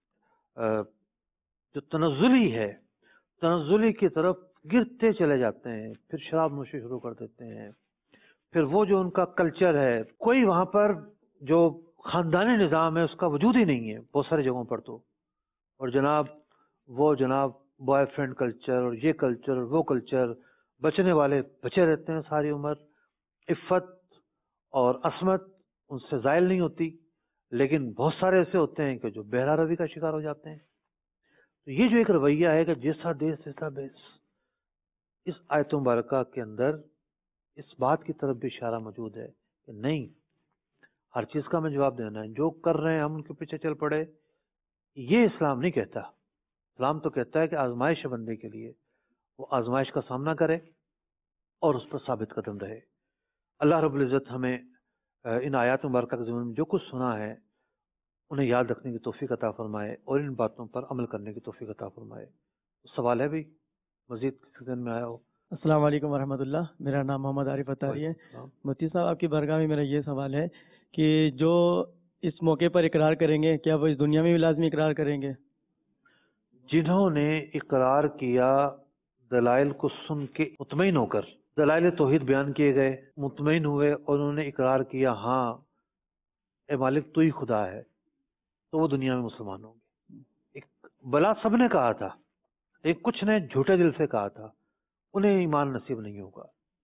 جو تنزلی ہے, تنزلی کی طرف گرتے چلے جاتے ہیں. پھر شراب نوشی شروع کر دیتے ہیں. پھر وہ جو ان کا کلچر ہے, کوئی وہاں پر جو خاندانی نظام ہے اس کا وجود ہی نہیں ہے بہت ساری جگہوں پر تو. اور جناب وہ جناب بوائے فرینڈ کلچر اور یہ کلچر اور وہ کلچر, بچنے والے بچے رہتے ہیں ساری عمر. عفت اور عصمت ان سے زائل نہیں ہوتی, لیکن بہت سارے ایسے ہوتے ہیں کہ جو بہرا روی کا شکار ہو جاتے ہیں. تو یہ جو ایک رویہ ہے کہ جیسا دیس تیسا بیس, اس آیت مبارکہ کے اندر اس بات کی طرف بھی اشارہ موجود ہے کہ نہیں, ہر چیز کا ہمیں جواب دینا ہے. جو کر رہے ہیں ہم ان کے پیچھے چل پڑے, یہ اسلام نہیں کہتا. اسلام تو کہتا ہے کہ آزمائش ہے بندے کے لیے, وہ آزمائش کا سامنا کرے اور اس پر ثابت قدم رہے. اللہ رب العزت ہمیں ان آیات مبارکہ کے ضمن میں جو کچھ سنا ہے انہیں یاد رکھنے کی توفیق عطا فرمائے اور ان باتوں پر عمل کرنے کی توفیق عطا فرمائے. سوال ہے بھی مزید کسی دن میں آیا ہو؟ السلام علیکم ورحمۃ اللہ. میرا نام محمد عارف اتاری ہے. مفتی صاحب آپ کی بارگاہ میں میرا یہ سوال ہے کہ جو اس موقع پر اقرار کریں گے کیا وہ اس دنیا میں بھی لازمی اقرار کریں گے؟ جنہوں نے اقرار کیا دلائل کو سن کے مطمئن ہو کر, دلائل توحید بیان کیے گئے, مطمئن ہوئے اور انہوں نے اقرار کیا ہاں اے مالک تو ہی خدا ہے, تو وہ دنیا میں مسلمان ہوں گے. ایک بلا سب نے کہا تھا, ایک کچھ نے جھوٹے دل سے کہا تھا, انہیں ایمان نصیب نہیں ہوگا.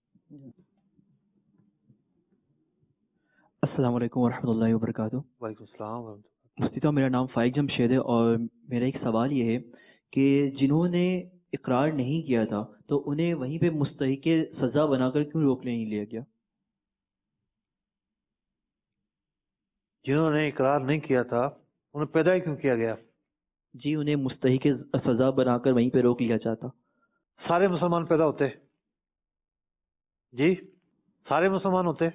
السلام علیکم ورحمۃ اللہ وبرکاتہ. وعلیکم السلام ورحمۃ اللہ. مفتی صاحب میرا نام فائق جمشید ہے اور میرا ایک سوال یہ ہے کہ جنہوں نے اقرار نہیں کیا تھا تو انہیں وہیں پہ مستحق سزا بنا کر کیوں روک نہیں لیا گیا؟ جنہوں نے اقرار نہیں کیا تھا انہیں پیدا ہی کیوں کیا گیا؟ جی انہیں مستحق سزا بنا کر وہیں پہ روک لیا جاتا. سارے مسلمان پیدا ہوتے, جی سارے مسلمان ہوتے.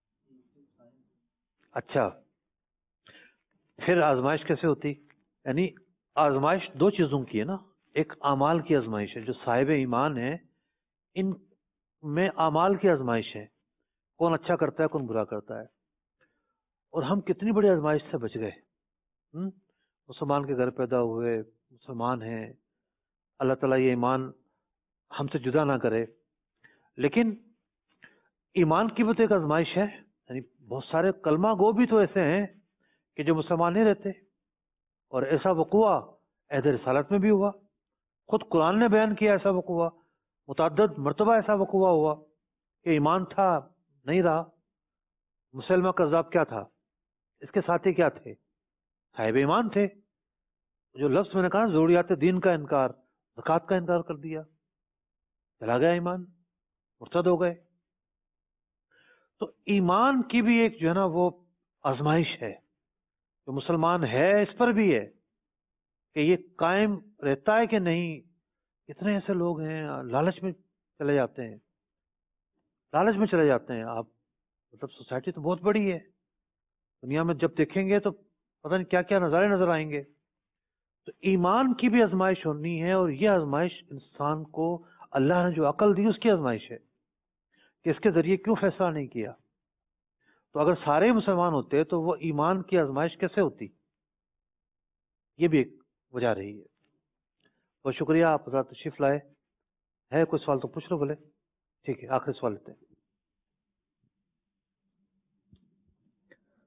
اچھا پھر آزمائش کیسے ہوتی؟ یعنی آزمائش دو چیزوں کی ہے نا, ایک اعمال کی آزمائش ہے, جو صاحب ایمان ہے ان میں اعمال کی آزمائش ہے, کون اچھا کرتا ہے کون برا کرتا ہے. اور ہم کتنی بڑی آزمائش سے بچ گئے. مسلمان کے گھر پیدا ہوئے, مسلمان ہیں, اللہ تعالیٰ یہ ایمان ہم سے جدا نہ کرے, لیکن ایمان کی بھی تو ایک آزمائش ہے. یعنی بہت سارے کلمہ گو بھی تو ایسے ہیں کہ جو مسلمان نہیں رہتے, اور ایسا وقوع عہد رسالت میں بھی ہوا, خود قرآن نے بیان کیا ایسا وقوع, متعدد مرتبہ ایسا وقوع ہوا کہ ایمان تھا نہیں رہا. مسلمہ کذاب کیا تھا, اس کے ساتھی کیا تھے؟ صاحب ایمان تھے. جو لفظ میں نے کہا ضروریات دین کا انکار, زکوٰۃ کا انکار کر دیا, چلا گیا ایمان, مرتد ہو گئے. تو ایمان کی بھی ایک جو ہے نا وہ آزمائش ہے, جو مسلمان ہے اس پر بھی ہے کہ یہ قائم رہتا ہے کہ نہیں. اتنے ایسے لوگ ہیں لالچ میں چلے جاتے ہیں, لالچ میں چلے جاتے ہیں. آپ مطلب سوسائٹی تو بہت بڑی ہے, دنیا میں جب دیکھیں گے تو پتہ نہیں کیا کیا نظارے نظر آئیں گے. تو ایمان کی بھی آزمائش ہونی ہے, اور یہ آزمائش انسان کو اللہ نے جو عقل دی اس کی آزمائش ہے کہ اس کے ذریعے کیوں فیصلہ نہیں کیا. تو اگر سارے مسلمان ہوتے تو وہ ایمان کی آزمائش کیسے ہوتی؟ یہ بھی ایک وجہ رہی ہے. بہت شکریہ, آپ حضرات تشریف لائے. ہے کوئی سوال تو پوچھ لو بولے. ٹھیک ہے, آخری سوال لیتے ہیں.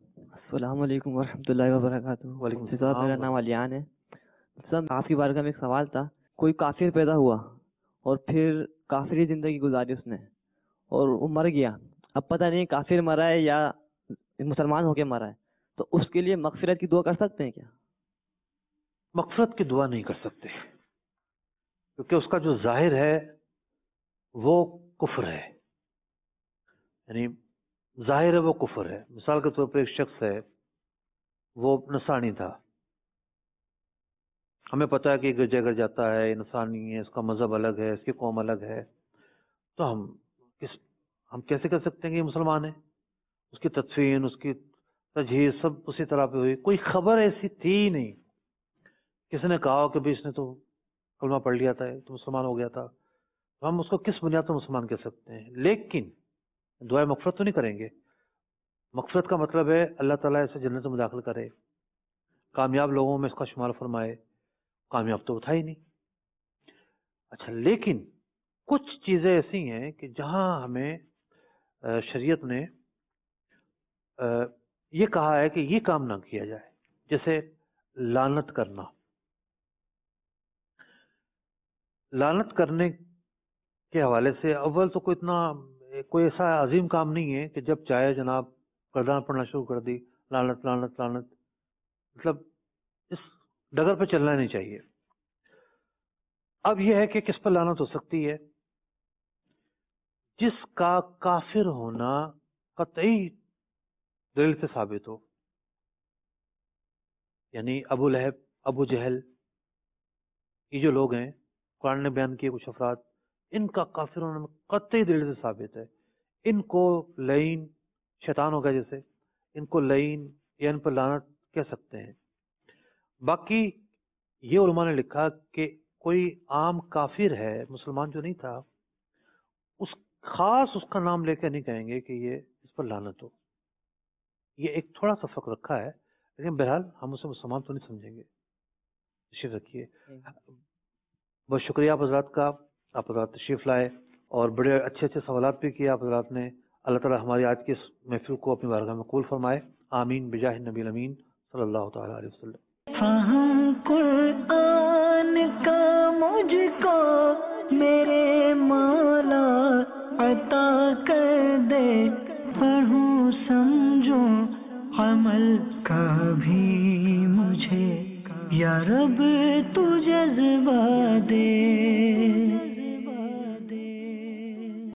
السلام علیکم ورحمۃ اللہ وبرکاتہ۔ وعلیکم مفتی صاحب، میرا نام علیان ہے۔ صاحب آپ کی بارگاہ میں ایک سوال تھا، کوئی کافر پیدا ہوا اور پھر کافری زندگی گزاری اس نے اور وہ مر گیا، اب پتہ نہیں کافر مرا ہے یا مسلمان ہو کے مرا ہے، تو اس کے لیے مغفرت کی دعا کر سکتے ہیں کیا؟ مغفرت کی دعا نہیں کر سکتے، کیونکہ اس کا جو ظاہر ہے وہ کفر ہے، یعنی ظاہر ہے وہ کفر ہے۔ مثال کے طور پر ایک شخص ہے، وہ نصرانی تھا، ہمیں پتہ ہے کہ یہ گرجا گھر جاتا ہے، یہ نصرانی ہے، اس کا مذہب الگ ہے، اس کی قوم الگ ہے، تو ہم کس ہم کیسے کر سکتے ہیں کہ یہ مسلمان ہے؟ اس کی تدفین، اس کی تجہیز سب اسی طرح پہ ہوئی، کوئی خبر ایسی تھی ہی نہیں، کسی نے کہا کہ بھی اس نے تو کلمہ پڑھ لیا تھا تو مسلمان ہو گیا تھا، تو ہم اس کو کس بنیاد پر مسلمان کہہ سکتے ہیں؟ لیکن دعائے مغفرت تو نہیں کریں گے۔ مغفرت کا مطلب ہے اللہ تعالیٰ اسے جنت میں داخل کرے، کامیاب لوگوں میں اس کا شمار فرمائے، کامیاب تو تھا ہی نہیں۔ اچھا، لیکن کچھ چیزیں ایسی ہیں کہ جہاں ہمیں شریعت نے یہ کہا ہے کہ یہ کام نہ کیا جائے، جیسے لعنت کرنا۔ لعنت کرنے کے حوالے سے اول تو کوئی اتنا کوئی ایسا عظیم کام نہیں ہے کہ جب چاہے جناب گردان پڑھنا شروع کر دی، لعنت لعنت لعنت، مطلب اس ڈگر پہ چلنا نہیں چاہیے۔ اب یہ ہے کہ کس پر لعنت ہو سکتی ہے؟ جس کا کافر ہونا قطعی دلیل سے ثابت ہو، یعنی ابو لہب، ابو جہل، یہ جو لوگ ہیں قرآن نے بیان کیے کچھ افراد، ان کا کافر ہونا قطعی دلیل سے ثابت ہے، ان کو لعین شیطان ہوگا جیسے، ان کو لعین یا ان پر لعنت کہہ سکتے ہیں۔ باقی یہ علماء نے لکھا کہ کوئی عام کافر ہے، مسلمان جو نہیں تھا، اس خاص اس کا نام لے کے نہیں کہیں گے کہ یہ اس پر لعنت ہو۔ یہ ایک تھوڑا سا فرق رکھا ہے، لیکن بہرحال ہم اسے مسلمان تو نہیں سمجھیں گے۔ تشریف رکھیے۔ بہت شکریہ آپ حضرات کا، آپ حضرات تشریف لائے اور بڑے اچھے اچھے سوالات بھی کیے آپ حضرات نے۔ اللہ تعالیٰ ہماری آج کی اس محفل کو اپنی بارگاہ میں قبول فرمائے، آمین بجاہ نبی الامین صلی اللہ تعالیٰ علیہ وسلم۔ فہم قرآن کا مجھ کو میرے مولا عطا کر دے، پڑھوں سمجھوں عمل کا بھی مجھے یا رب تو جذبہ دے۔